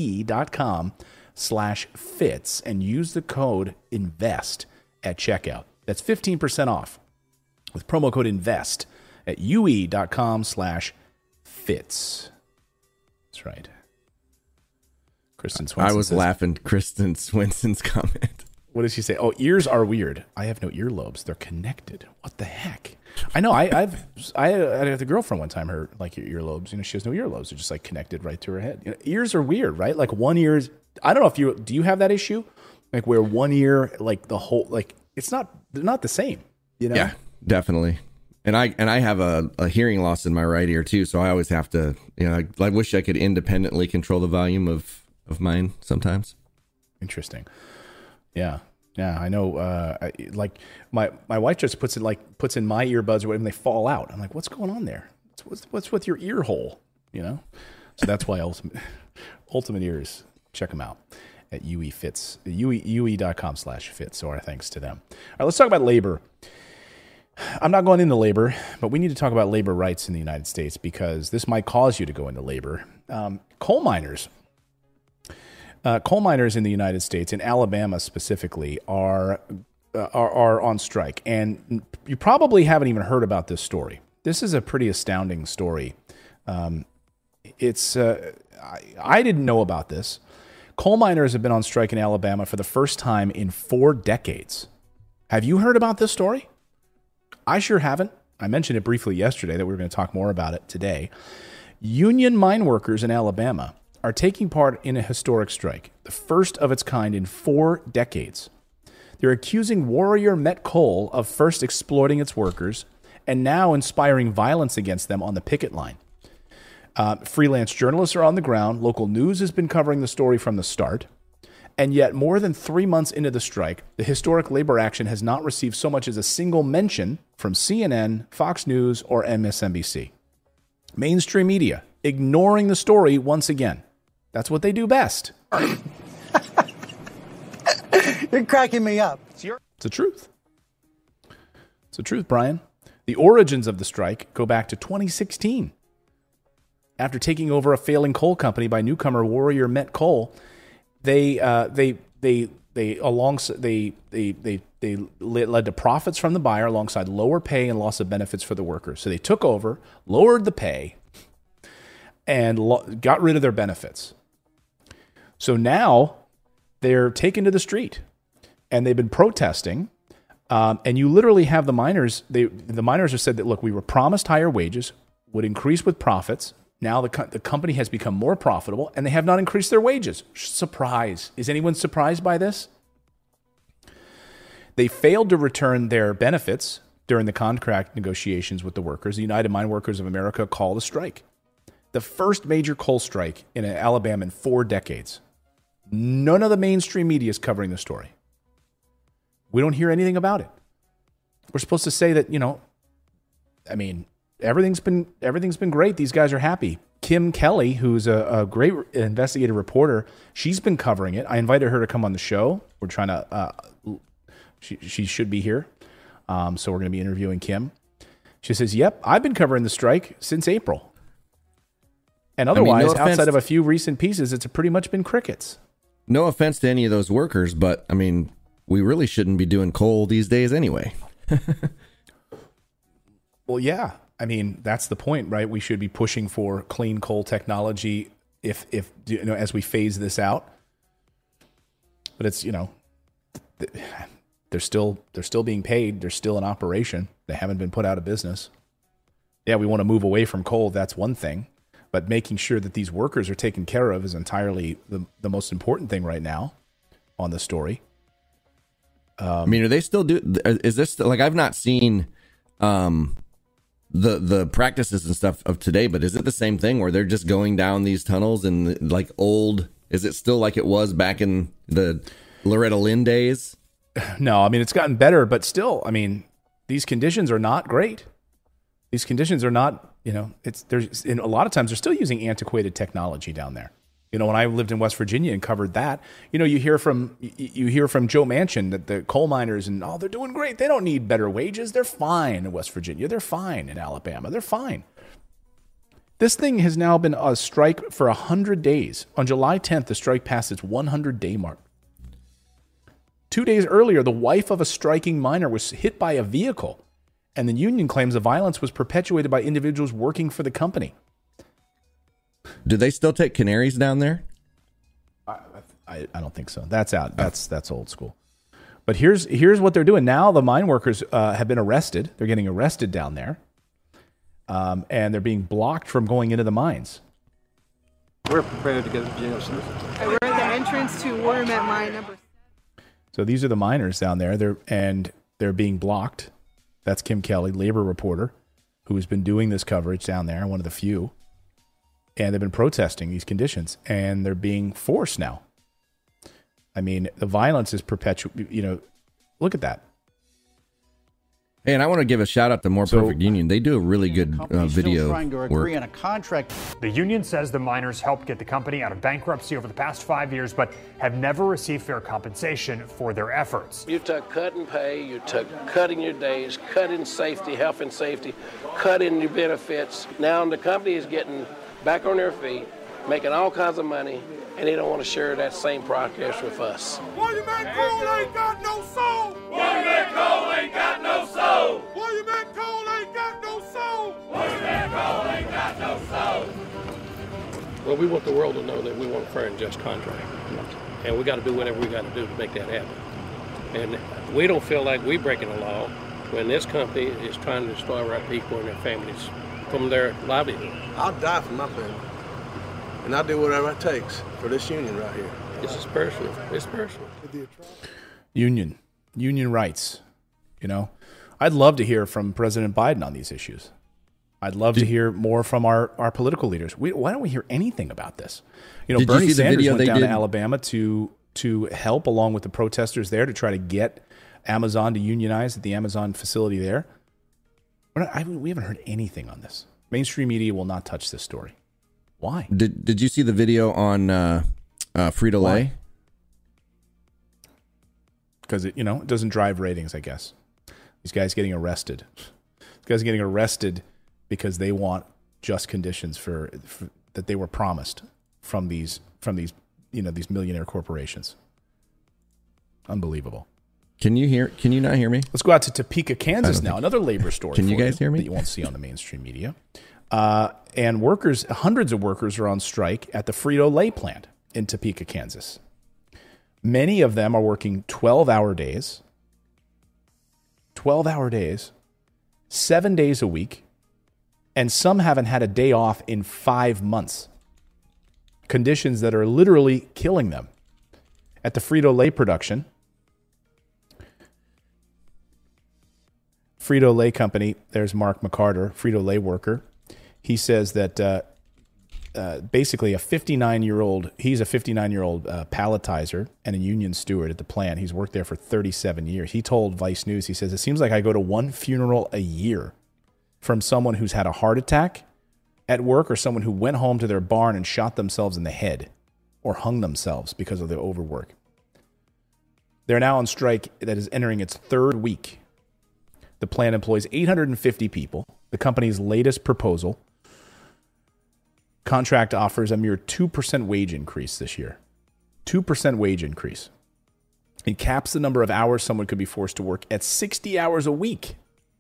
ue.com slash fits and use the code INVEST at checkout. That's fifteen percent off with promo code INVEST at ue.com slash fits. That's right. Kristen Swenson I was says, laughing Kristen Swenson's comment. What does she say? Oh, ears are weird. I have no earlobes. They're connected. What the heck? I know. I, I've I had, I had a girlfriend one time. Her like your earlobes. You know, she has no earlobes. They're just like connected right to her head. You know, ears are weird, right? Like one ear is. I don't know if you do. You have that issue? Like where one ear, like the whole, like it's not. They're not the same. You know? Yeah, definitely. And I and I have a, a hearing loss in my right ear too, so I always have to. You know, I, I wish I could independently control the volume of of mine sometimes. Interesting. Yeah. Yeah, I know. Uh, I, like my, my wife just puts it like puts in my earbuds or whatever, and they fall out. I'm like, what's going on there? What's, what's with your ear hole? You know. So that's why Ultimate Ultimate Ears. Check them out at U E Fits, U E, ue.com slash fits. So our thanks to them. All right, let's talk about labor. I'm not going into labor, but we need to talk about labor rights in the United States because this might cause you to go into labor. Um, coal miners. Uh, coal miners in the United States, in Alabama specifically, are, uh, are are on strike. And you probably haven't even heard about this story. This is a pretty astounding story. Um, it's uh, I, I didn't know about this. Coal miners have been on strike in Alabama for the first time in four decades. Have you heard about this story? I sure haven't. I mentioned it briefly yesterday that we were going to talk more about it today. Union mine workers in Alabama are taking part in a historic strike, the first of its kind in four decades. They're accusing Warrior Met Coal of first exploiting its workers and now inspiring violence against them on the picket line. Uh, freelance journalists are on the ground. Local news has been covering the story from the start. And yet, more than three months into the strike, the historic labor action has not received so much as a single mention from C N N, Fox News, or M S N B C. Mainstream media ignoring the story once again. That's what they do best. You're cracking me up. It's the truth. It's the truth, Brian. The origins of the strike go back to twenty sixteen. After taking over a failing coal company by newcomer Warrior Met Coal, they uh, they they they along they they they they led to profits from the buyer alongside lower pay and loss of benefits for the workers. So they took over, lowered the pay, and lo- got rid of their benefits. So now they're taken to the street, and they've been protesting. Um, and you literally have the miners. They the miners have said that, look, we were promised higher wages, would increase with profits. Now the co- the company has become more profitable, and they have not increased their wages. Surprise! Is anyone surprised by this? They failed to return their benefits during the contract negotiations with the workers. The United Mine Workers of America called a strike, the first major coal strike in Alabama in four decades. None of the mainstream media is covering the story. We don't hear anything about it. We're supposed to say that, you know, I mean, everything's been everything's been great. These guys are happy. Kim Kelly, who's a, a great investigative reporter, she's been covering it. I invited her to come on the show. We're trying to, uh, she, she should be here. Um, so we're going to be interviewing Kim. She says, yep, I've been covering the strike since April. And otherwise, I mean, no outside of a few recent pieces, it's pretty much been crickets. No offense to any of those workers, but I mean, we really shouldn't be doing coal these days anyway. Well, yeah. I mean, that's the point, right? We should be pushing for clean coal technology if, if you know, as we phase this out. But it's, you know, they're still they're still being paid. They're still in operation. They haven't been put out of business. Yeah, we want to move away from coal. That's one thing. But making sure that these workers are taken care of is entirely the, the most important thing right now on the story. Um, I mean, are they still do? Is this like I've not seen um, the the practices and stuff of today, but is it the same thing where they're just going down these tunnels and like old? Is it still like it was back in the Loretta Lynn days? No, I mean it's gotten better, but still, I mean these conditions are not great. These conditions are not, you know, it's there's in a lot of times they're still using antiquated technology down there. You know, when I lived in West Virginia and covered that, you know, you hear from you hear from Joe Manchin that the coal miners and oh, they're doing great. They don't need better wages. They're fine in West Virginia. They're fine in Alabama. They're fine. This thing has now been a strike for one hundred days. On July tenth, the strike passed its one hundred day mark. Two days earlier, the wife of a striking miner was hit by a vehicle, and the union claims the violence was perpetuated by individuals working for the company. Do they still take canaries down there? I, I, I don't think so. That's out. That's that's old school. But here's here's what they're doing now. The mine workers uh, have been arrested. They're getting arrested down there, um, and they're being blocked from going into the mines. We're prepared to go to jail, sir. We're at the entrance to Warrior Met Mine number. So these are the miners down there. They're and they're being blocked. That's Kim Kelly, labor reporter, who has been doing this coverage down there, one of the few. And they've been protesting these conditions, and they're being forced now. I mean, the violence is perpetual. You know, look at that. Hey, and I want to give a shout out to More So- Perfect Union. They do a really good uh, video trying to agree work. on a contract. The union says the miners helped get the company out of bankruptcy over the past five years, but have never received fair compensation for their efforts. You took cutting pay, you took cutting your days, cutting safety, health and safety, cutting your benefits. Now the company is getting back on their feet, making all kinds of money, and they don't want to share that same progress with us. Monument Coal ain't got no soul! Monument Coal ain't got no soul! Monument Coal ain't got no soul! Monument Coal ain't got no soul! Well, we want the world to know that we want a fair and just contract. And we got to do whatever we got to do to make that happen. And we don't feel like we're breaking the law when this company is trying to destroy our people and their families from their livelihood. I'll die for my family. and I'll do whatever it takes for this union right here. This is personal. It's personal. Union, union rights. You know, I'd love to hear from President Biden on these issues. I'd love Did, to hear more from our, our political leaders. We, why don't we hear anything about this? You know, Bernie you Sanders went down did? to Alabama to to help along with the protesters there to try to get Amazon to unionize at the Amazon facility there. We're not, I, we haven't heard anything on this. Mainstream media will not touch this story. Why? Did Did you see the video on uh, uh, Frito-Lay? Because it, you know, it doesn't drive ratings, I guess. These guys getting arrested. These guys getting arrested because they want just conditions for, for that they were promised from these from these you know these millionaire corporations. Unbelievable. Can you hear? Can you not hear me? Let's go out to Topeka, Kansas now. Another labor story. Can you for guys you hear me? That you won't see on the mainstream media. Uh, and workers, hundreds of workers, are on strike at the Frito-Lay plant in Topeka, Kansas. Many of them are working twelve-hour days. twelve-hour days, seven days a week, and some haven't had a day off in five months. Conditions that are literally killing them. At the Frito-Lay production, Frito-Lay company, there's Mark McCarter, Frito-Lay worker. He says that uh, uh, basically a fifty-nine-year-old, he's a fifty-nine-year-old uh, palletizer and a union steward at the plant. He's worked there for thirty-seven years. He told Vice News, he says, it seems like I go to one funeral a year from someone who's had a heart attack at work or someone who went home to their barn and shot themselves in the head or hung themselves because of the overwork. They're now on strike that is entering its third week. The plant employs eight hundred fifty people. The company's latest proposal contract offers a mere two percent wage increase this year. two percent wage increase. It caps the number of hours someone could be forced to work at sixty hours a week.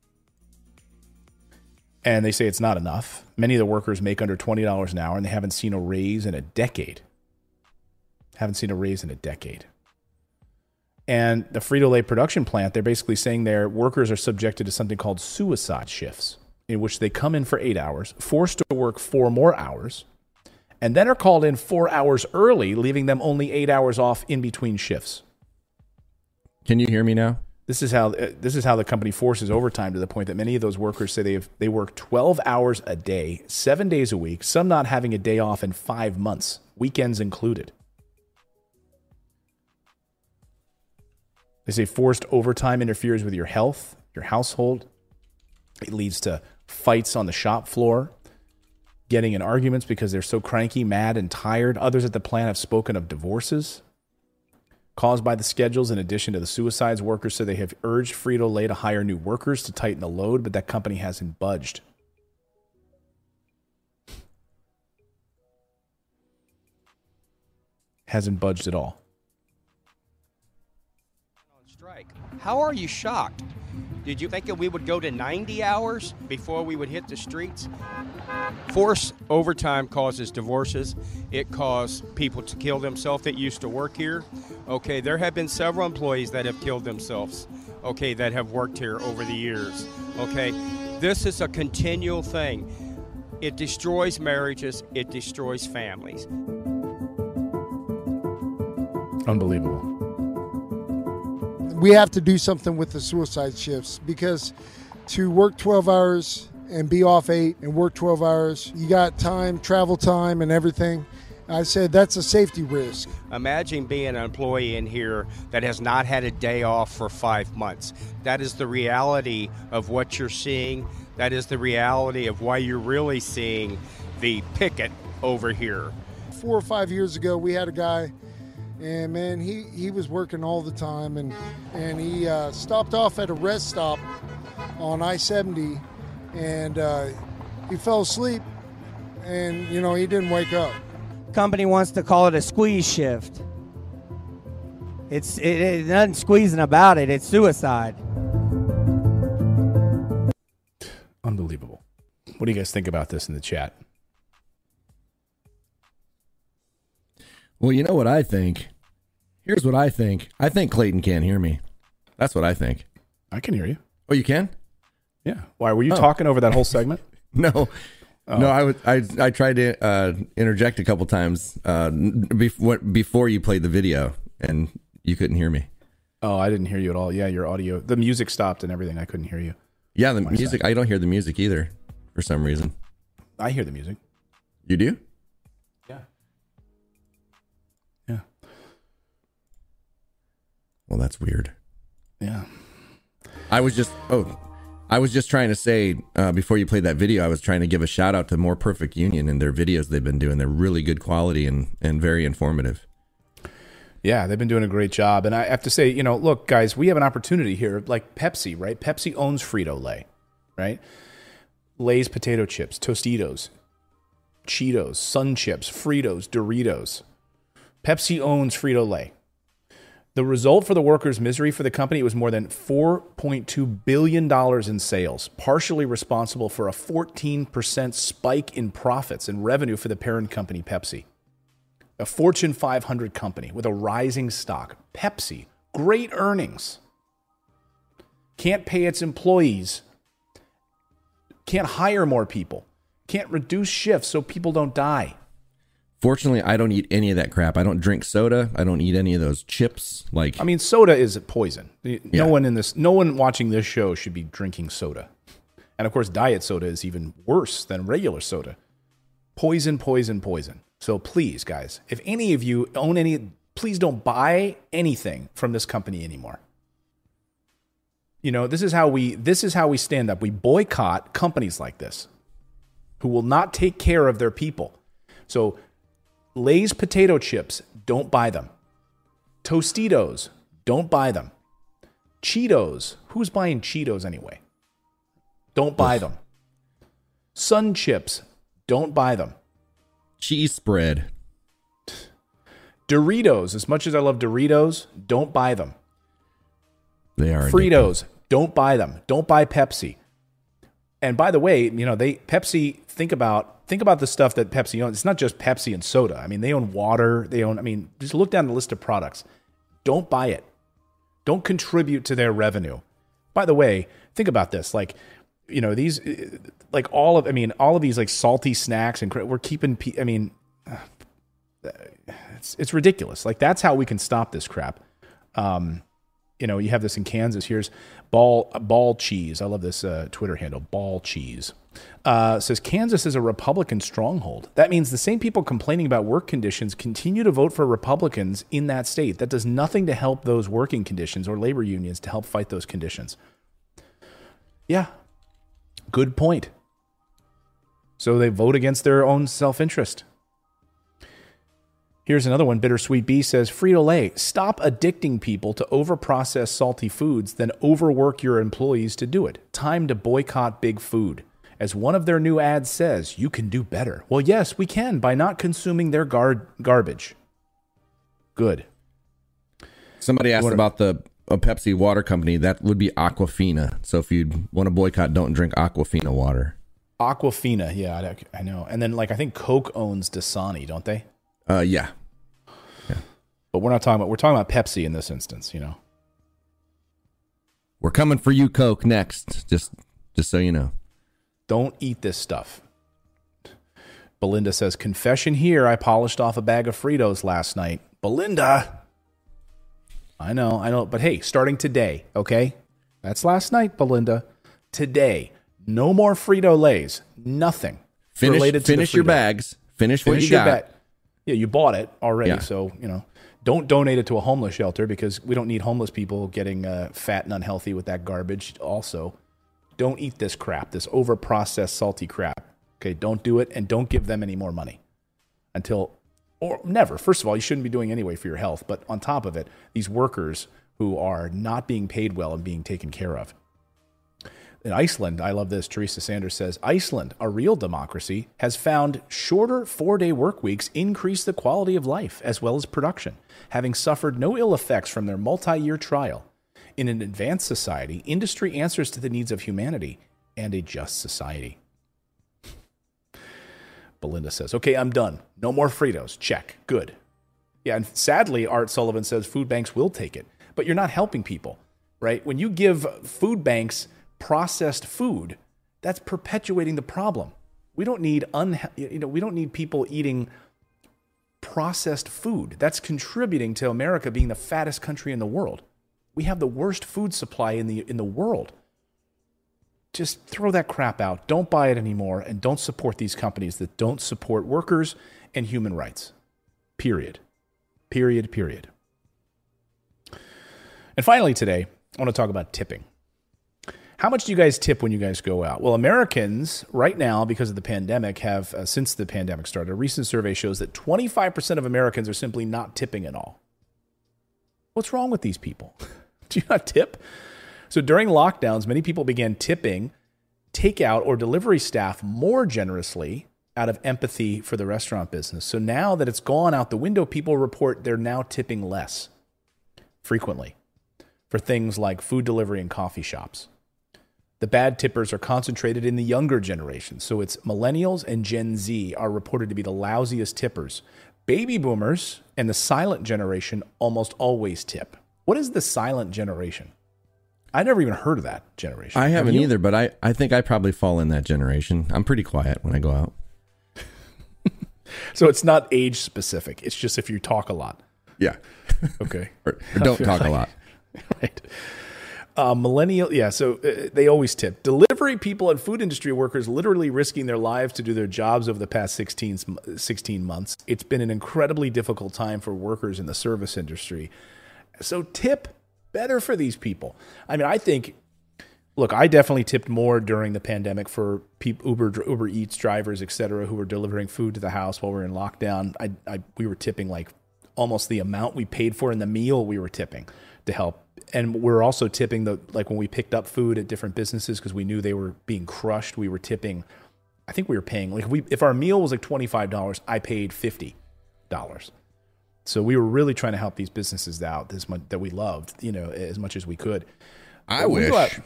And they say it's not enough. Many of the workers make under twenty dollars an hour, and they haven't seen a raise in a decade. Haven't seen a raise in a decade. And the Frito-Lay production plant, they're basically saying their workers are subjected to something called suicide shifts, in which they come in for eight hours, forced to work four more hours, and then are called in four hours early, leaving them only eight hours off in between shifts. Can you hear me now? This is how uh, this is how the company forces overtime to the point that many of those workers say they have, they work twelve hours a day, seven days a week, some not having a day off in five months, weekends included. They say forced overtime interferes with your health, your household. It leads to fights on the shop floor, getting in arguments because they're so cranky, mad, and tired. Others at the plant have spoken of divorces caused by the schedules. In addition to the suicides, workers say they have urged Frito-Lay to hire new workers to tighten the load, but that company hasn't budged. Hasn't budged at all. How are you shocked? Did you think that we would go to ninety hours before we would hit the streets? Forced overtime causes divorces. It causes people to kill themselves that used to work here. Okay, there have been several employees that have killed themselves, okay, that have worked here over the years. Okay, this is a continual thing. It destroys marriages. It destroys families. Unbelievable. We have to do something with the suicide shifts, because to work twelve hours and be off eight and work twelve hours, you got time, travel time and everything. I said that's a safety risk. Imagine being an employee in here that has not had a day off for five months. That is the reality of what you're seeing. That is the reality of why you're really seeing the picket over here. Four or five years ago, we had a guy, and man, he, he was working all the time, and, and he uh, stopped off at a rest stop on I seventy, and uh, he fell asleep, and, you know, he didn't wake up. Company wants to call it a squeeze shift. It's it, it nothing squeezing about it. It's suicide. Unbelievable. What do you guys think about this in the chat? Well, you know what I think? Here's what I think. I think Clayton can't hear me. That's what I think. I can hear you. Oh, you can? Yeah. Why, were you oh. talking over that whole segment? No. Oh. No, I was I I tried to uh, interject a couple times uh, before before you played the video, and you couldn't hear me. Oh, I didn't hear you at all. Yeah, your audio, the music stopped and everything. I couldn't hear you. Yeah, the music. I don't hear the music either for some reason. I hear the music. You do? Yeah. Yeah. Well, that's weird. Yeah. I was just oh, I was just trying to say uh, before you played that video, I was trying to give a shout out to More Perfect Union and their videos they've been doing. They're really good quality and and very informative. Yeah, they've been doing a great job. And I have to say, you know, look, guys, we have an opportunity here, like Pepsi, right? Pepsi owns Frito-Lay, right? Lay's potato chips, Tostitos, Cheetos, Sun Chips, Fritos, Doritos. Pepsi owns Frito-Lay. The result for the workers' misery for the company was more than four point two billion dollars in sales, partially responsible for a fourteen percent spike in profits and revenue for the parent company, Pepsi. A Fortune five hundred company with a rising stock. Pepsi, great earnings. Can't pay its employees. Can't hire more people. Can't reduce shifts so people don't die. Fortunately, I don't eat any of that crap. I don't drink soda. I don't eat any of those chips. Like, I mean, soda is poison. No Yeah. one in this, no one watching this show should be drinking soda. And of course, diet soda is even worse than regular soda. Poison, poison, poison. So please, guys, if any of you own any, please don't buy anything from this company anymore. You know, this is how we this is how we stand up. We boycott companies like this who will not take care of their people. So Lay's potato chips, don't buy them. Tostitos, don't buy them. Cheetos, who's buying Cheetos anyway? Don't buy them. Sun Chips, don't buy them. Cheese spread. Doritos, as much as I love Doritos, don't buy them. They are Fritos, don't buy them. Don't buy Pepsi. And by the way, you know, they Pepsi, think about think about the stuff that Pepsi owns. It's not just Pepsi and soda. I mean, they own water, they own, I mean, just look down the list of products. Don't buy it. Don't contribute to their revenue. By the way, think about this. Like, you know, these, like all of, I mean, all of these like salty snacks and we're keeping, I mean, it's it's ridiculous. Like, that's how we can stop this crap. Um, you know, you have this in Kansas. Here's ball ball cheese. I love this uh, Twitter handle, ball cheese. Uh, says Kansas is a Republican stronghold. That means the same people complaining about work conditions continue to vote for Republicans in that state. That does nothing to help those working conditions or labor unions to help fight those conditions. Yeah, good point. So they vote against their own self-interest. Here's another one. Bittersweet Bee says, Frito-Lay, stop addicting people to over-processed salty foods, then overwork your employees to do it. Time to boycott big food. As one of their new ads says, you can do better. Well, yes, we can by not consuming their gar- garbage. Good. Somebody asked What- about the a Pepsi water company. That would be Aquafina. So if you want to boycott, don't drink Aquafina water. Aquafina, yeah, I, I know. And then, like, I think Coke owns Dasani, don't they? Uh, yeah. But we're not talking about, we're talking about Pepsi in this instance, you know. We're coming for you, Coke, next. Just, just so you know. Don't eat this stuff. Belinda says, confession here, I polished off a bag of Fritos last night. Belinda! I know, I know. But hey, starting today, okay? That's last night, Belinda. Today, no more Frito-Lays. Nothing Finish, related to finish the your Frito. bags. Finish what Finish you your got. bag. Yeah, you bought it already, Yeah. so, you know. Don't donate it to a homeless shelter because we don't need homeless people getting uh, fat and unhealthy with that garbage also. Don't eat this crap, this over-processed salty crap. Okay, don't do it, and don't give them any more money until, or never. First of all, you shouldn't be doing anyway for your health, but on top of it, these workers who are not being paid well and being taken care of. In Iceland, I love this. Teresa Sanders says, Iceland, a real democracy, has found shorter four-day work weeks increase the quality of life as well as production, having suffered no ill effects from their multi-year trial. In an advanced society, industry answers to the needs of humanity and a just society. Belinda says, okay, I'm done. No more Fritos. Check. Good. Yeah, and sadly, Art Sullivan says food banks will take it, but you're not helping people, right? When you give food banks processed food, that's perpetuating the problem. We don't need un, you know, we don't need people eating processed food. That's contributing to America being the fattest country in the world. We have the worst food supply in the in the world. Just throw that crap out. Don't buy it anymore, and don't support these companies that don't support workers and human rights. Period. Period, period. And finally today, I want to talk about tipping. How much do you guys tip when you guys go out? Well, Americans right now, because of the pandemic, have, uh, since the pandemic started, a recent survey shows that twenty-five percent of Americans are simply not tipping at all. What's wrong with these people? Do you not tip? So during lockdowns, many people began tipping takeout or delivery staff more generously out of empathy for the restaurant business. So now that it's gone out the window, people report they're now tipping less frequently for things like food delivery and coffee shops. The bad tippers are concentrated in the younger generation. So it's millennials and Gen Z are reported to be the lousiest tippers. Baby boomers and the silent generation almost always tip. What is the silent generation? I never even heard of that generation. I haven't Have you? either, but I, I think I probably fall in that generation. I'm pretty quiet when I go out. So it's not age specific. It's just if you talk a lot. Yeah. Okay. or, or don't talk like, a lot. Right. Uh, millennial, yeah, so uh, they always tip. Delivery people and food industry workers literally risking their lives to do their jobs over the past sixteen, sixteen months. It's been an incredibly difficult time for workers in the service industry. So tip better for these people. I mean, I think, look, I definitely tipped more during the pandemic for people, Uber, Uber Eats drivers, et cetera, who were delivering food to the house while we were in lockdown. I, I, we were tipping like almost the amount we paid for in the meal we were tipping to help. And we're also tipping the, like when we picked up food at different businesses because we knew they were being crushed, we were tipping, I think we were paying, like if, we, if our meal was like twenty-five dollars, I paid fifty dollars. So we were really trying to help these businesses out this much, that we loved, you know, as much as we could. I But we wish go out-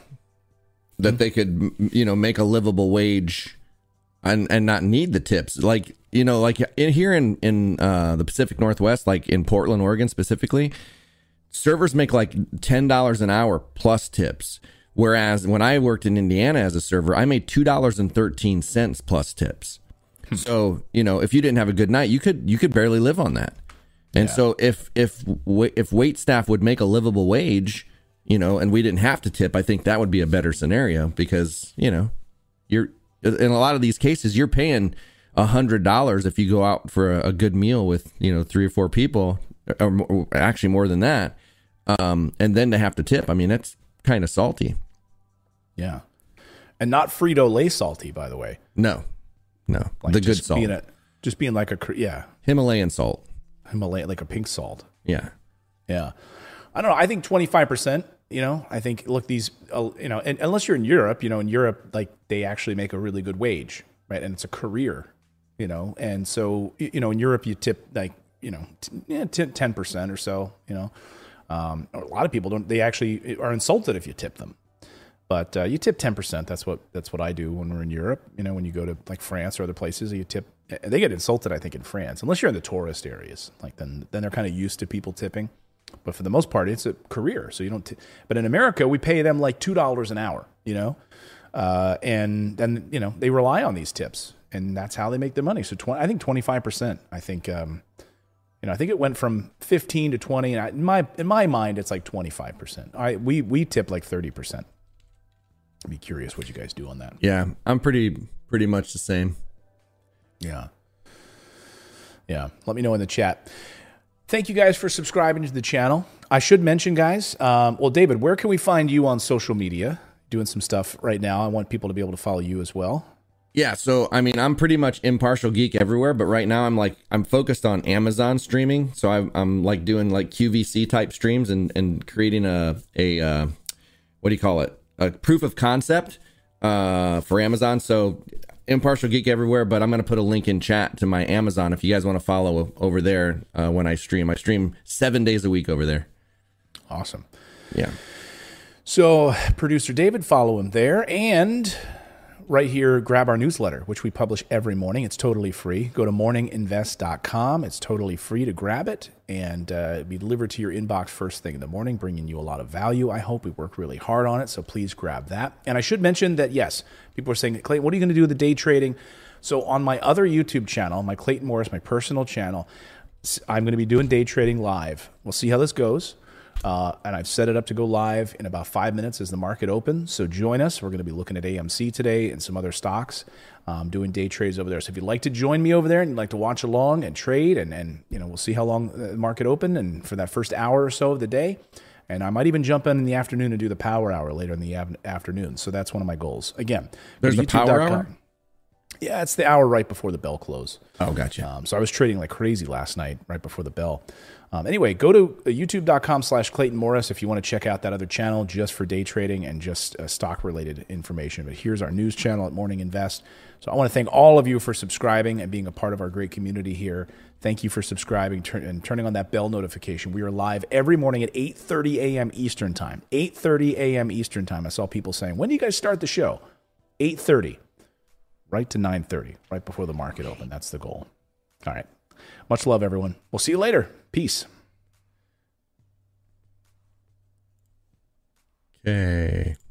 that they could, you know, make a livable wage and, and not need the tips. Like, you know, like in here in, in uh, the Pacific Northwest, like in Portland, Oregon specifically, servers make like ten dollars an hour plus tips. Whereas when I worked in Indiana as a server, I made two dollars and thirteen cents plus tips. So, you know, if you didn't have a good night, you could you could barely live on that. And Yeah. so if if if wait staff would make a livable wage, you know, and we didn't have to tip, I think that would be a better scenario because, you know, you're in a lot of these cases, you're paying a hundred dollars if you go out for a, a good meal with, you know, three or four people, or more, actually more than that. Um, and then to have to tip, I mean, that's kind of salty. Yeah. And not Frito-Lay salty, by the way. No, no, Like the good just salt, Being a, just being like a, cr- yeah, Himalayan salt. Himalayan, like a pink salt. Yeah. Yeah. I don't know. I think twenty-five percent, you know, I think, look, these, uh, you know, and, unless you're in Europe, you know, in Europe, like they actually make a really good wage, right? And it's a career, you know, and so, you know, in Europe, you tip like, you know, t- yeah, ten percent or so, you know. Um, a lot of people don't, they actually are insulted if you tip them. But uh, you tip ten percent. That's what that's what I do when we're in Europe. You know, when you go to like France or other places, you tip. They get insulted, I think, in France, unless you're in the tourist areas. Like then, then they're kind of used to people tipping. But for the most part, it's a career, so you don't. T- but in America, we pay them like two dollars an hour. You know, uh, and then you know they rely on these tips, and that's how they make their money. So twenty, I think twenty-five percent. I think. Um, You know, I think it went from fifteen to twenty, and I, in my in my mind, it's like twenty-five percent. I we we tip like thirty percent. I'd be curious what you guys do on that. Yeah, I'm pretty pretty much the same. Yeah, yeah. Let me know in the chat. Thank you guys for subscribing to the channel. I should mention, guys. Um, well, David, where can we find you on social media? Doing some stuff right now. I want people to be able to follow you as well. Yeah, so I mean, I'm pretty much Impartial Geek everywhere, but right now I'm like I'm focused on Amazon streaming. So I'm, I'm like doing like Q V C type streams and, and creating a a uh, what do you call it? A proof of concept uh, for Amazon. So Impartial Geek everywhere, but I'm gonna put a link in chat to my Amazon if you guys want to follow over there uh, when I stream. I stream seven days a week over there. Awesome. Yeah. So producer David, follow him there, and right here, grab our newsletter, which we publish every morning. It's totally free. Go to morning invest dot com. It's totally free to grab it and uh, be delivered to your inbox first thing in the morning, bringing you a lot of value. I hope we work really hard on it, so please grab that. And I should mention that, yes, people are saying, Clayton, what are you going to do with the day trading? So on my other YouTube channel, my Clayton Morris, my personal channel, I'm going to be doing day trading live. We'll see how this goes. Uh, and I've set it up to go live in about five minutes as the market opens. So join us. We're going to be looking at A M C today and some other stocks, um, doing day trades over there. So if you'd like to join me over there and you'd like to watch along and trade, and, and you know, we'll see how long the market open and for that first hour or so of the day. And I might even jump in in the afternoon and do the power hour later in the av- afternoon. So that's one of my goals. Again, there's a power hour? Yeah, it's the hour right before the bell close. Oh, gotcha. Um, so I was trading like crazy last night right before the bell. Um, anyway, go to youtube.com slash Clayton Morris if you want to check out that other channel just for day trading and just uh, stock-related information. But here's our news channel at Morning Invest. So I want to thank all of you for subscribing and being a part of our great community here. Thank you for subscribing turn, and turning on that bell notification. We are live every morning at eight thirty a.m. Eastern Time. eight thirty a.m. Eastern Time. I saw people saying, when do you guys start the show? eight thirty. Right to nine thirty, right before the market open. That's the goal. All right. Much love, everyone. We'll see you later. Peace. Okay.